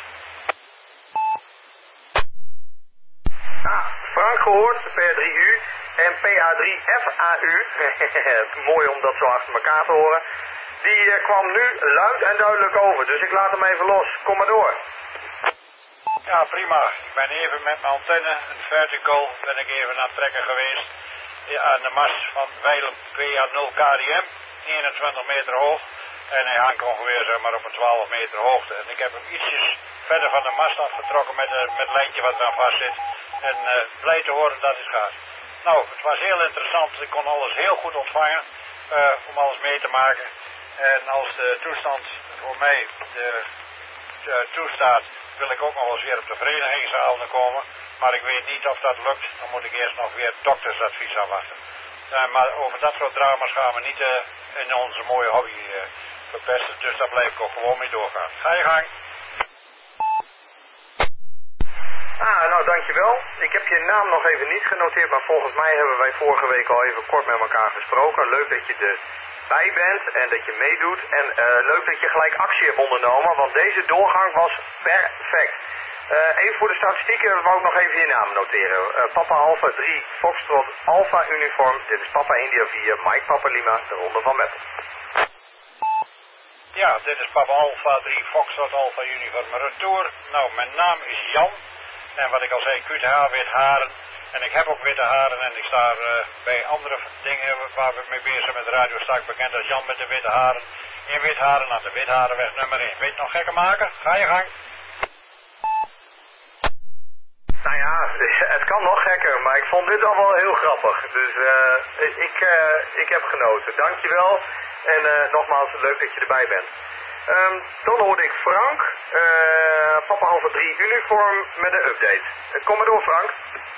[SPEAKER 1] Frank gehoord, PR3U en PA3FAU. Mooi om dat zo achter elkaar te horen. Die kwam nu luid en duidelijk over, dus ik laat hem even los. Kom maar door.
[SPEAKER 5] Ja, prima. Ik ben even met mijn antenne, een vertical, ben ik even aan het trekken geweest. Aan de mast van Weilen PA0 KDM, 21 meter hoog. En hij hangt ongeveer zeg maar op een 12 meter hoogte. En ik heb hem ietsjes verder van de mast afgetrokken met het lijntje wat eraan vast zit. En blij te horen dat het gaat. Nou, het was heel interessant. Ik kon alles heel goed ontvangen om alles mee te maken. En als de toestand voor mij toestaat, wil ik ook nog eens weer op de verenigingsavond komen. Maar ik weet niet of dat lukt. Dan moet ik eerst nog weer doktersadvies afwachten. Maar over dat soort drama's gaan we niet in onze mooie hobby verpesten. Dus daar blijf ik ook gewoon mee doorgaan. Ga je gang.
[SPEAKER 1] Nou dankjewel. Ik heb je naam nog even niet genoteerd, maar volgens mij hebben wij vorige week al even kort met elkaar gesproken. Leuk dat je erbij bent en dat je meedoet. En leuk dat je gelijk actie hebt ondernomen, want deze doorgang was perfect. Even voor de statistieken wou ik nog even je naam noteren. Papa Alpha 3, Foxtrot Alpha Uniform. Dit is Papa India 4, Mike Papa Lima, de ronde van Meppel.
[SPEAKER 5] Ja, dit is Papa Alpha 3, Foxtrot Alpha Uniform Retour. Nou, mijn naam is Jan. En wat ik al zei, QTH, wit haren. En ik heb ook witte haren en ik sta bij andere dingen waar we mee bezig zijn met de radio sta ik bekend als Jan met de witte haren. In wit haren aan de Witharenweg nummer 1. Weet je nog gekker maken? Ga je gang.
[SPEAKER 1] Nou ja, het kan nog gekker, maar ik vond dit al wel heel grappig. Dus ik heb genoten. Dankjewel en nogmaals leuk dat je erbij bent. Dan hoorde ik Frank, Papa Alpha 3 Uniform met een update. Kom maar door Frank.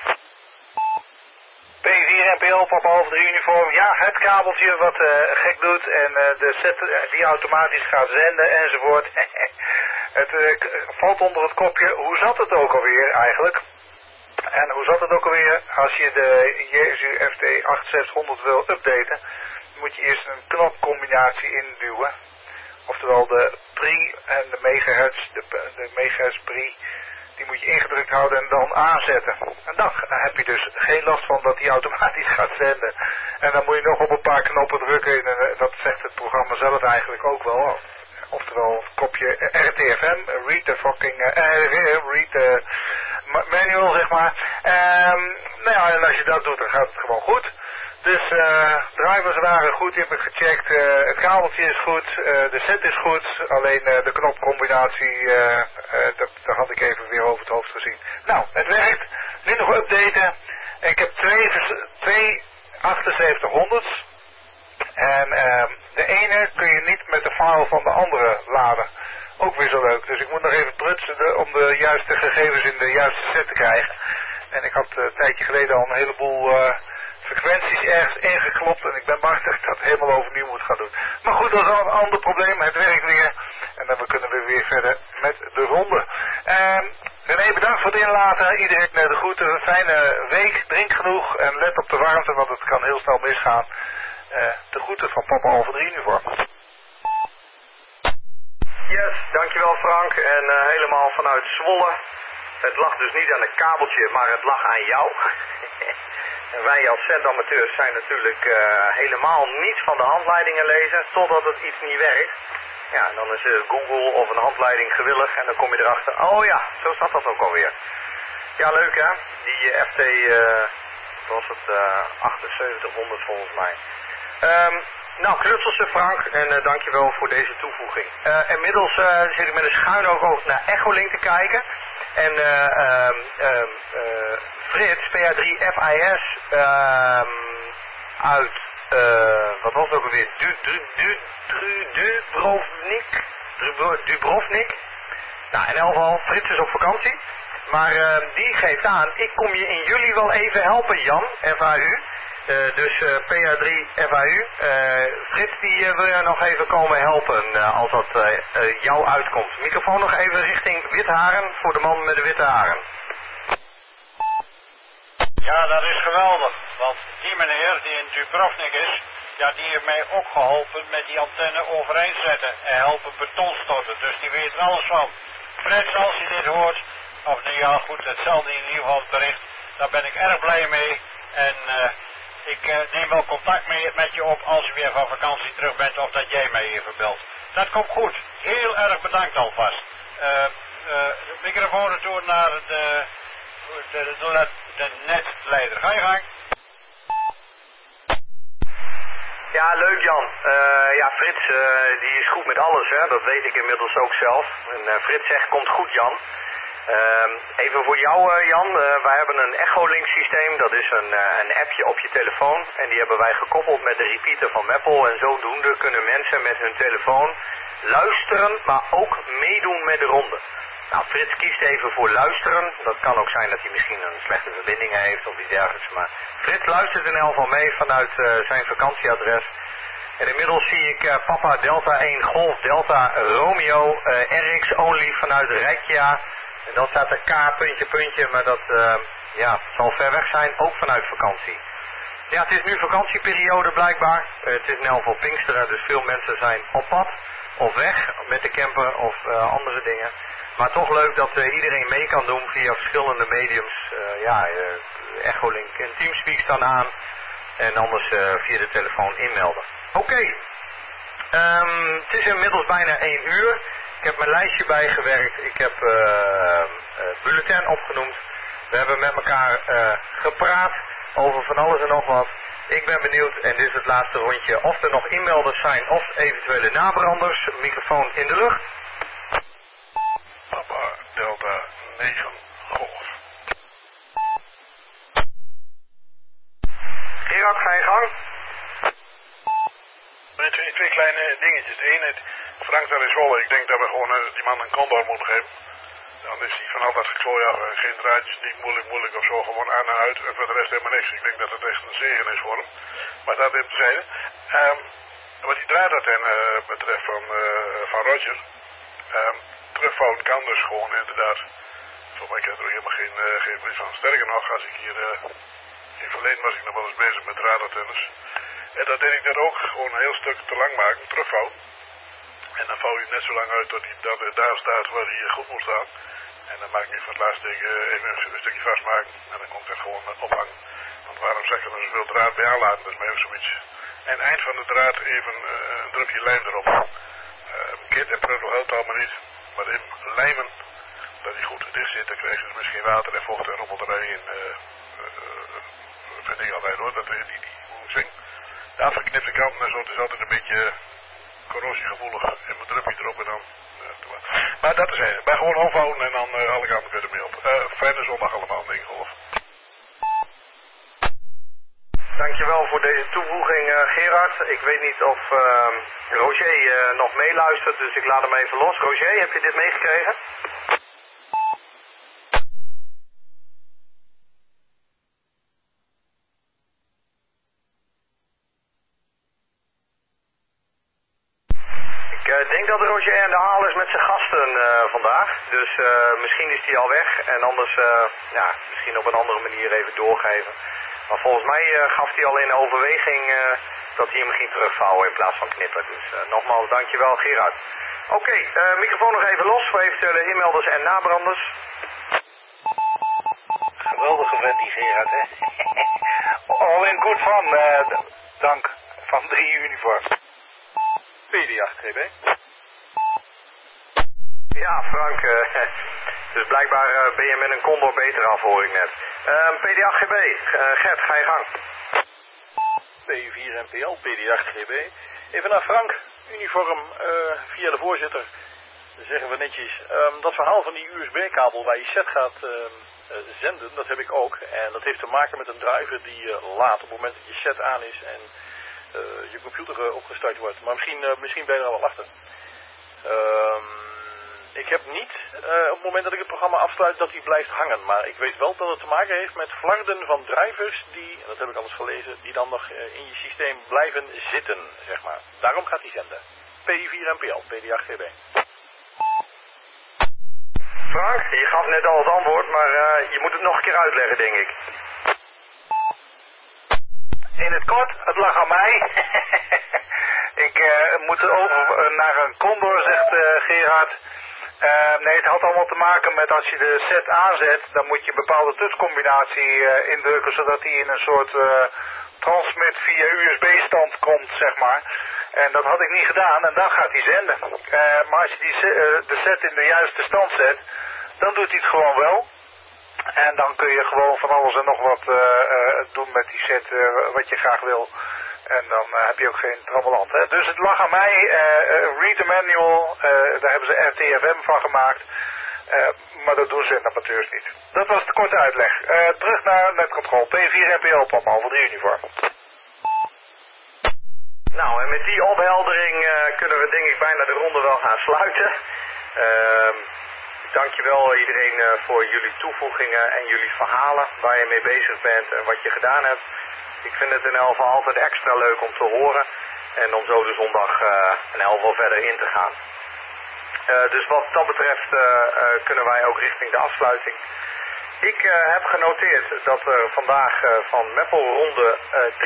[SPEAKER 7] P4 NPO, Papa Alpha 3 Uniform. Ja, het kabeltje wat gek doet en de set die automatisch gaat zenden enzovoort. Het valt onder het kopje, hoe zat het ook alweer eigenlijk? En hoe zat het ook alweer? Als je de Jesu FT 6800 wil updaten, moet je eerst een knopcombinatie induwen. Oftewel de pre en de megahertz, de megahertz pre, die moet je ingedrukt houden en dan aanzetten. En dan heb je dus geen last van dat die automatisch gaat zenden. En dan moet je nog op een paar knoppen drukken en dat zegt het programma zelf eigenlijk ook wel. Oftewel het kopje RTFM, read the fucking, read the manual zeg maar. Nou ja, en als je dat doet dan gaat het gewoon goed. Dus drivers waren goed, die heb ik gecheckt, het kabeltje is goed, de set is goed, alleen de knopcombinatie, dat had ik even weer over het hoofd gezien. Nou, het werkt, nu nog updaten. Ik heb twee 7800's. En de ene kun je niet met de file van de andere laden. Ook weer zo leuk. Dus ik moet nog even prutsen om de juiste gegevens in de juiste set te krijgen. En ik had een tijdje geleden al een heleboel frequenties ergens ingeklopt. En ik ben bang dat ik dat helemaal overnieuw moet gaan doen. Maar goed, dat is al een ander probleem. Het werkt weer. En dan kunnen we weer verder met de ronde. René, bedankt voor het inlaten. Iedereen de groeten. Een fijne week. Drink genoeg. En let op de warmte, want het kan heel snel misgaan. De groeten van papa Alpha 3 nu voor.
[SPEAKER 1] Yes, dankjewel Frank. En helemaal vanuit Zwolle. Het lag dus niet aan het kabeltje, maar het lag aan jou. En wij als zendamateurs zijn natuurlijk helemaal niet van de handleidingen lezen, totdat het iets niet werkt. Ja, en dan is Google of een handleiding gewillig en dan kom je erachter, oh ja, zo staat dat ook alweer. Ja, leuk hè, die FT, was het 7800 volgens mij. Nou, knutselse Frank en dankjewel voor deze toevoeging. Inmiddels zit ik met een schuin oog naar Echolink te kijken. En Frits, PA3FIS, uit, wat was het ook alweer, Dubrovnik. Nou, in elk geval, Frits is op vakantie. Maar die geeft aan, ik kom je in juli wel even helpen, Jan, FAU. Dus PA3 FAU. Frits, die wil je nog even komen helpen als dat jou uitkomt. Microfoon nog even richting Witharen voor de man met de witte haren.
[SPEAKER 5] Ja, dat is geweldig. Want die meneer die in Dubrovnik is, ja, die heeft mij ook geholpen met die antenne overeind zetten en helpen beton storten. Dus die weet er alles van. Frits, als je dit hoort, of nou ja goed, hetzelfde in ieder geval het bericht, daar ben ik erg blij mee. En ik neem wel contact met je op als je weer van vakantie terug bent of dat jij mij even belt. Dat komt goed. Heel erg bedankt alvast. De microfoon toe naar de netleider. Ga je gang.
[SPEAKER 1] Ja, leuk Jan. Ja, Frits, die is goed met alles, hè. Dat weet ik inmiddels ook zelf. En Frits zegt, komt goed Jan. Even voor jou Jan, wij hebben een Echolink systeem, dat is een appje op je telefoon en die hebben wij gekoppeld met de repeater van Meppel en zodoende kunnen mensen met hun telefoon luisteren, maar ook meedoen met de ronde. Nou, Frits kiest even voor luisteren, dat kan ook zijn dat hij misschien een slechte verbinding heeft of iets dergelijks, maar Frits luistert in elk geval mee vanuit zijn vakantieadres. En inmiddels zie ik Papa Delta 1 Golf Delta Romeo RX Only vanuit Rijkja. En dan staat er K, puntje, maar dat ja, zal ver weg zijn, ook vanuit vakantie. Ja, het is nu vakantieperiode blijkbaar. Het is in elk geval Pinksteren, dus veel mensen zijn op pad of weg met de camper of andere dingen. Maar toch leuk dat iedereen mee kan doen via verschillende mediums. Ja, Echolink en Teamspeak staan aan. En anders via de telefoon inmelden. Oké. Het is inmiddels bijna 1 uur. Ik heb mijn lijstje bijgewerkt. Ik heb bulletin opgenoemd. We hebben met elkaar gepraat over van alles en nog wat. Ik ben benieuwd, en dit is het laatste rondje, of er nog inmelders zijn of eventuele nabranders. Microfoon in de lucht.
[SPEAKER 6] Papa Delta 9 Golf.
[SPEAKER 1] Gerard, ga je gang?
[SPEAKER 6] Twee kleine dingetjes. De ene, Frank daar is Zwolle. Ik denk dat we gewoon die man een condor moeten geven. Dan is hij van altijd geklooid, geen draadjes, niet moeilijk of zo, gewoon aan en uit. En voor de rest helemaal niks. Ik denk dat het echt een zegen is voor hem. Maar dat even terzijde. Wat die draadantenne betreft van Roger. Terugvouwen kan dus gewoon inderdaad. Voor mij heb ik er helemaal geen brief van. Sterker nog, als ik hier in het verleden was ik nog wel eens bezig met draadantennes. En dat deed ik dat ook gewoon een heel stuk te lang maken, terugvouwen. En dan vouw je net zo lang uit tot hij daar staat waar hij goed moet staan. En dan maak ik van het laatste even een stukje vastmaken. En dan komt het gewoon ophangen. Want waarom zeg je er zoveel draad bij aanlaten? Dat is mij ook zoiets. En eind van de draad even een drupje lijm erop. Kit en pruttel helpt allemaal niet. Maar even lijmen, dat hij goed dicht zit. Dan krijg je dus misschien water en vocht en rommel in. Vind ik altijd hoor, dat weet die hoe ik zing. De afgeknipte kanten en zo, het is altijd een beetje corrosiegevoelig. En mijn drupje erop en dan. Maar dat is het. Maar gewoon omvouwen en dan alle kanten weer ermee op. Fijne zondag allemaal, denk ik.
[SPEAKER 1] deze toevoeging, Gerard. Ik weet niet of Roger nog meeluistert, dus ik laat hem even los. Roger, heb je dit meegekregen? Ik denk dat Roger aan de haal is met zijn gasten vandaag. Dus misschien is hij al weg en anders misschien op een andere manier even doorgeven. Maar volgens mij gaf hij al in overweging dat hij hem ging terugvouwen in plaats van knippen. Dus nogmaals, dankjewel Gerard. Oké, microfoon nog even los voor eventuele inmelders en nabranders.
[SPEAKER 7] Geweldige vent die Gerard, hè? All in good fun, dank van 3 uniform.
[SPEAKER 4] PD8GB.
[SPEAKER 1] Ja, Frank, dus blijkbaar ben je met een Condor beter af, hoor ik net. PD8GB, Gert, ga je gang.
[SPEAKER 4] P4NPL, PD8GB. Even naar Frank, uniform via de voorzitter. Dan zeggen we netjes, dat verhaal van die USB-kabel waar je set gaat zenden, dat heb ik ook. En dat heeft te maken met een driver die laat op het moment dat je set aan is en je computer opgestart wordt. Maar misschien ben je er al wel achter. Ik heb niet op het moment dat ik het programma afsluit dat die blijft hangen. Maar ik weet wel dat het te maken heeft met flarden van drivers die, en dat heb ik al eens gelezen, die dan nog in je systeem blijven zitten, zeg maar. Daarom gaat hij zenden. P4NPL, PD8GB.
[SPEAKER 1] Frank, je gaf net al het antwoord, maar je moet het nog een keer uitleggen, denk ik.
[SPEAKER 7] In het kort, het lag aan mij. Ik moet over naar een Condor, zegt Gerard. Nee, het had allemaal te maken met als je de set aanzet, dan moet je een bepaalde toetscombinatie indrukken, zodat die in een soort transmit via USB-stand komt, zeg maar. En dat had ik niet gedaan en dan gaat hij zenden. Maar als je de set in de juiste stand zet, dan doet hij het gewoon wel. En dan kun je gewoon van alles en nog wat doen met die set wat je graag wil. En dan heb je ook geen trammeland. Hè? Dus het lag aan mij. Read the manual. Daar hebben ze RTFM van gemaakt. Maar dat doen ze in amateurs niet. Dat was de korte uitleg. Terug naar netcontrol. P4NPL, papa, voor de uniform.
[SPEAKER 1] Nou, en met die opheldering kunnen we denk ik bijna de ronde wel gaan sluiten. Dankjewel iedereen voor jullie toevoegingen en jullie verhalen waar je mee bezig bent en wat je gedaan hebt. Ik vind het in elk geval altijd extra leuk om te horen en om zo de zondag in elk geval verder in te gaan. Dus wat dat betreft kunnen wij ook richting de afsluiting. Ik heb genoteerd dat er vandaag van Meppel ronde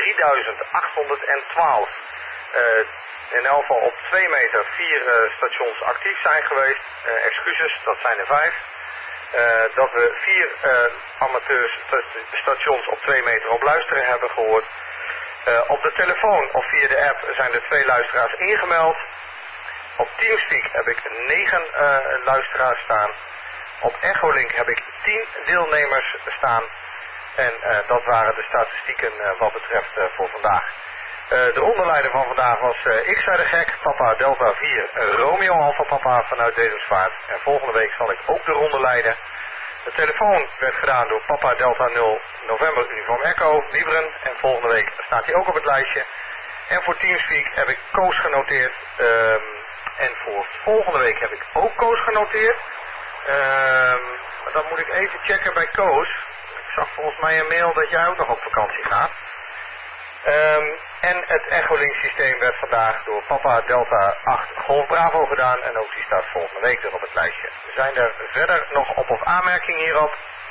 [SPEAKER 1] 3812 in elk geval op 2 meter 4 stations actief zijn geweest. Excuses, dat zijn er 5. Dat we 4 amateurstations op 2 meter op luisteren hebben gehoord. Op de telefoon of via de app zijn er 2 luisteraars ingemeld. Op Teamspeak heb ik 9 luisteraars staan. Op Echolink heb ik 10 deelnemers staan. En dat waren de statistieken wat betreft voor vandaag. De rondeleider van vandaag was X de Gek, Papa Delta 4, Romeo Alpha Papa vanuit Dedemsvaart. En volgende week zal ik ook de ronde leiden. De telefoon werd gedaan door Papa Delta 0 November Uniform Echo, Libren. En volgende week staat hij ook op het lijstje. En voor Teamspeak heb ik Koos genoteerd. En voor volgende week heb ik ook Koos genoteerd. Maar dan moet ik even checken bij Koos. Ik zag volgens mij een mail dat jij ook nog op vakantie gaat. En het Echolink systeem werd vandaag door Papa Delta 8 Golf Bravo gedaan en ook die staat volgende week weer op het lijstje. Zijn er verder nog op- of aanmerkingen hierop?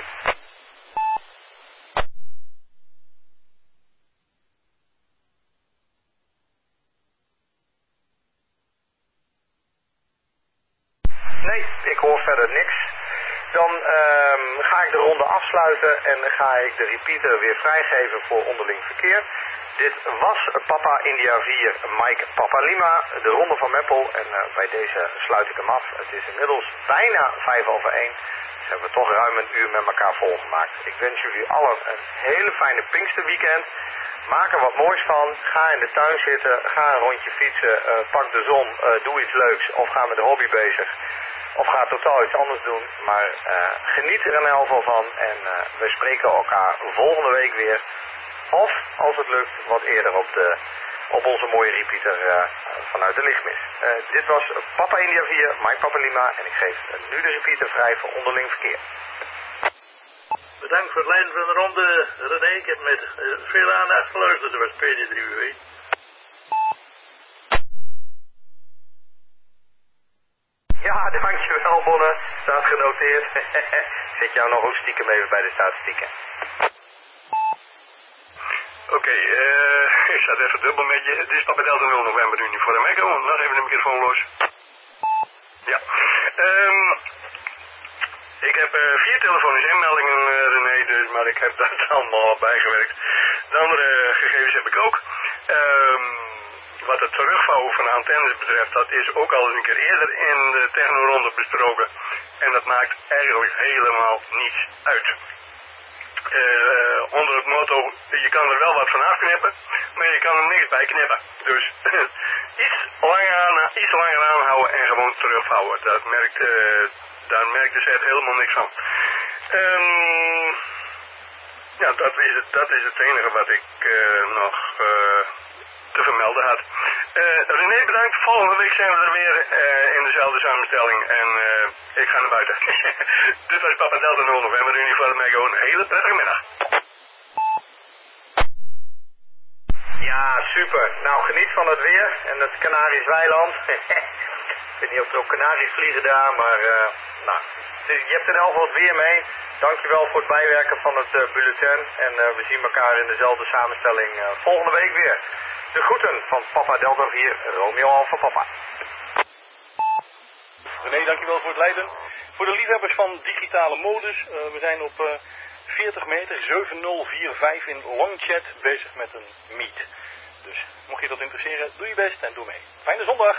[SPEAKER 1] Nee, ik hoor verder niks. Dan ga ik de ronde afsluiten en ga ik de repeater weer vrijgeven voor onderling verkeer. Dit was Papa India 4, Mike Papa Lima, de ronde van Meppel. En bij deze sluit ik hem af. Het is inmiddels bijna 1:05. Dus hebben we toch ruim een uur met elkaar volgemaakt. Ik wens jullie allen een hele fijne Pinksterweekend. Maak er wat moois van. Ga in de tuin zitten. Ga een rondje fietsen. Pak de zon. Doe iets leuks. Of ga met de hobby bezig. Of ga totaal iets anders doen. Maar geniet er in elk geval van. En we spreken elkaar volgende week weer. Of, als het lukt, wat eerder op onze mooie repeater vanuit de lichtmis. Dit was Papa India 4, Mike Papa Lima en ik geef nu de repeater vrij voor onderling verkeer.
[SPEAKER 9] Bedankt voor het leiden van de ronde, René. Ik heb met veel aandacht geluisterd. Dat was PD3W.
[SPEAKER 1] Ja, dankjewel Bonne. Staat genoteerd. Zet jou nog ook stiekem even bij de statistieken.
[SPEAKER 2] Oké, ik zat even dubbel met je. Dit is Papa Delta 0 November Unie voor de Echo. Nog even de microfoon los. Ja. Ik heb 4 telefonische inmeldingen, René, dus, maar ik heb dat allemaal bijgewerkt. De andere gegevens heb ik ook. Wat het terugvouwen van antennes betreft, dat is ook al eens een keer eerder in de technoronde besproken. En dat maakt eigenlijk helemaal niets uit. Onder het motto, je kan er wel wat van afknippen, maar je kan er niks bij knippen. Dus iets langer aanhouden en gewoon terugvouwen. Daar merkt de set helemaal niks van. Ja, dat is het enige wat ik nog te vermelden had. René, bedankt. Volgende week zijn we er weer in dezelfde samenstelling. En ik ga naar buiten. Dit was Papa Delta 0 November Uniform Echo. Een hele prettige middag.
[SPEAKER 1] Ja, super. Nou, geniet van het weer en het Canarisch weiland. Ik weet niet of er ook Canaries vliegen daar, maar nou, je hebt er in elk geval wat weer mee. Dankjewel voor het bijwerken van het bulletin. En we zien elkaar in dezelfde samenstelling volgende week weer. De groeten van Papa Delta 4, Romeo Alpha Papa.
[SPEAKER 4] René, dankjewel voor het leiden. Voor de liefhebbers van digitale modus, we zijn op 40 meter, 7045 in Longchat bezig met een meet. Dus mocht je dat interesseren, doe je best en doe mee. Fijne zondag!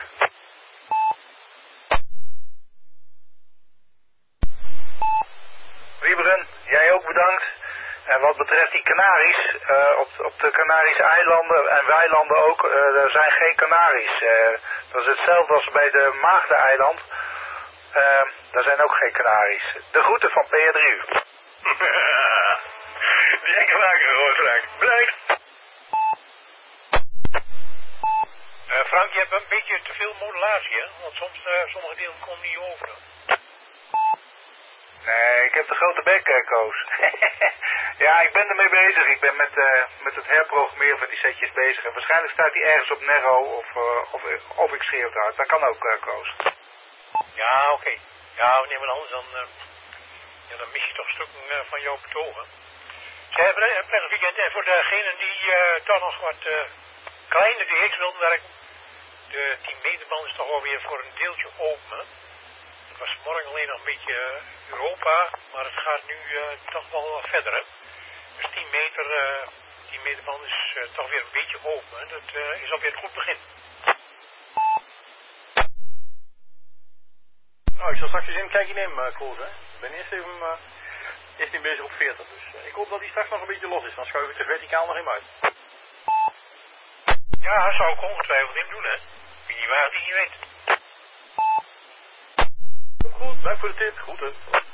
[SPEAKER 7] Wieberen, jij ook bedankt. En wat betreft die Canaries, op de Canarische eilanden en weilanden ook, er zijn geen Canaries. Dat is hetzelfde als bij de Maagdeneiland. Daar zijn ook geen Canaries. De groeten van PR3U.
[SPEAKER 2] Die heb ik vaker gehoord, Frank. Bedankt.
[SPEAKER 5] Frank, je hebt een beetje te veel modulatie, hè? Want soms sommige delen komen niet over.
[SPEAKER 7] Nee, ik heb de grote bek, Koos. Ja, ik ben ermee bezig. Ik ben met het herprogrammeren van die setjes bezig. En waarschijnlijk staat hij ergens op Nero of ik schreeuw het uit. Dat kan ook, Koos.
[SPEAKER 5] Ja, oké. Ja, nee, maar anders dan mis je toch stukken van jouw betogen. Zij hebben een prettig weekend. En voor degenen die toch nog wat kleine DX wilden werken, de 10 meterband is toch wel weer voor een deeltje open. Het was morgen alleen nog een beetje Europa, maar het gaat nu toch wel wat verder. Hè? Dus 10 meterband is toch weer een beetje open. Hè? Dat is alweer een goed begin.
[SPEAKER 4] Nou, ik zal straks eens een kijkje nemen, Kloos, hè. Ik ben eerst even bezig op 40, dus ik hoop dat hij straks nog een beetje los is. Dan schuif ik de verticaal nog even uit.
[SPEAKER 5] Ja, dat zou ik ongetwijfeld in doen, hè. Wie niet waar, die niet weet.
[SPEAKER 4] Goed, bedankt voor de tip. Groeten.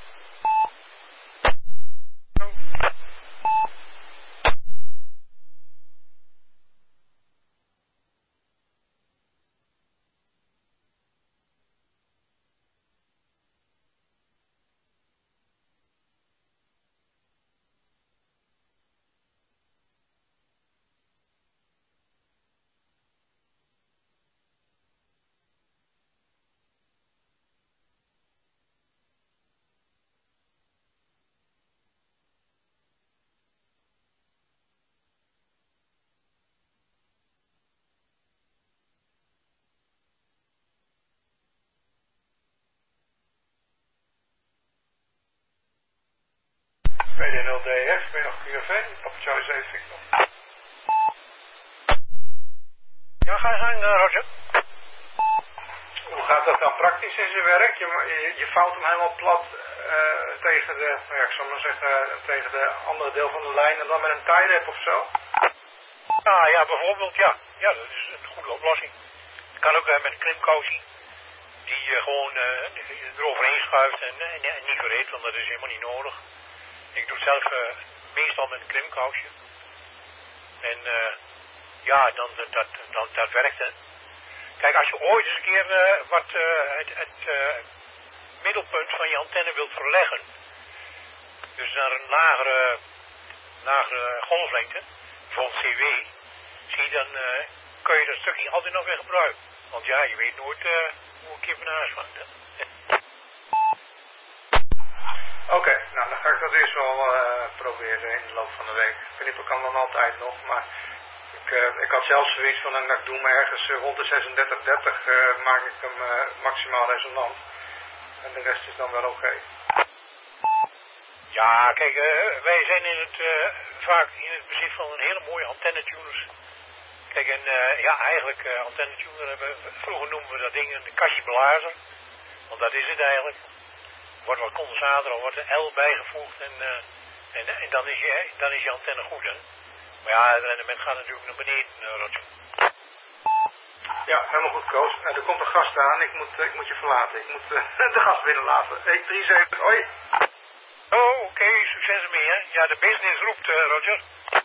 [SPEAKER 8] PD0DF, ben je nog QFN? Papa Charlie 7 Victor.
[SPEAKER 5] Ja, ga je gang, Roger.
[SPEAKER 8] Hoe gaat dat dan praktisch in zijn werk? Je vouwt hem helemaal plat tegen de, ik zal maar zeggen, tegen de andere deel van de lijn en dan met een tie-rap of zo?
[SPEAKER 5] Ah ja, bijvoorbeeld, ja. Ja, dat is een goede oplossing. Het kan ook met een krimkousie. Die gewoon eroverheen schuift en niet verreed, want dat is helemaal niet nodig. Ik doe het zelf meestal met een krimkousje.
[SPEAKER 3] En ja, dat werkt, hè. Kijk, als je ooit eens een keer het middelpunt van je antenne wilt verleggen, dus naar een lagere golflengte, bijvoorbeeld CW, zie je dan, kun je dat stukje altijd nog weer gebruiken. Want ja, je weet nooit hoe een keer van huis vangt.
[SPEAKER 8] Oké, nou dan ga ik dat eerst wel proberen in de loop van de week. Knippen kan dan altijd nog, maar ik had zelfs zoiets van, nou, ik doe me ergens rond de 3630 maak ik hem maximaal resonant. En de rest is dan wel oké.
[SPEAKER 3] Ja, kijk, wij zijn vaak in het bezit van een hele mooie antennetuners. Kijk, en ja, eigenlijk antennetuner, vroeger noemen we dat ding een kastje blazer. Want dat is het eigenlijk. Er wordt wat condensator, er wordt een L bijgevoegd en dan is je antenne goed, hè. Maar ja, het rendement gaat natuurlijk naar beneden, Roger.
[SPEAKER 8] Ja, helemaal goed, Koos. Er komt een gast aan, ik moet je verlaten. Ik moet de gast binnenlaten. 137, hoi.
[SPEAKER 3] Oh, oké, succes ermee, hè. Ja, de business roept, Roger.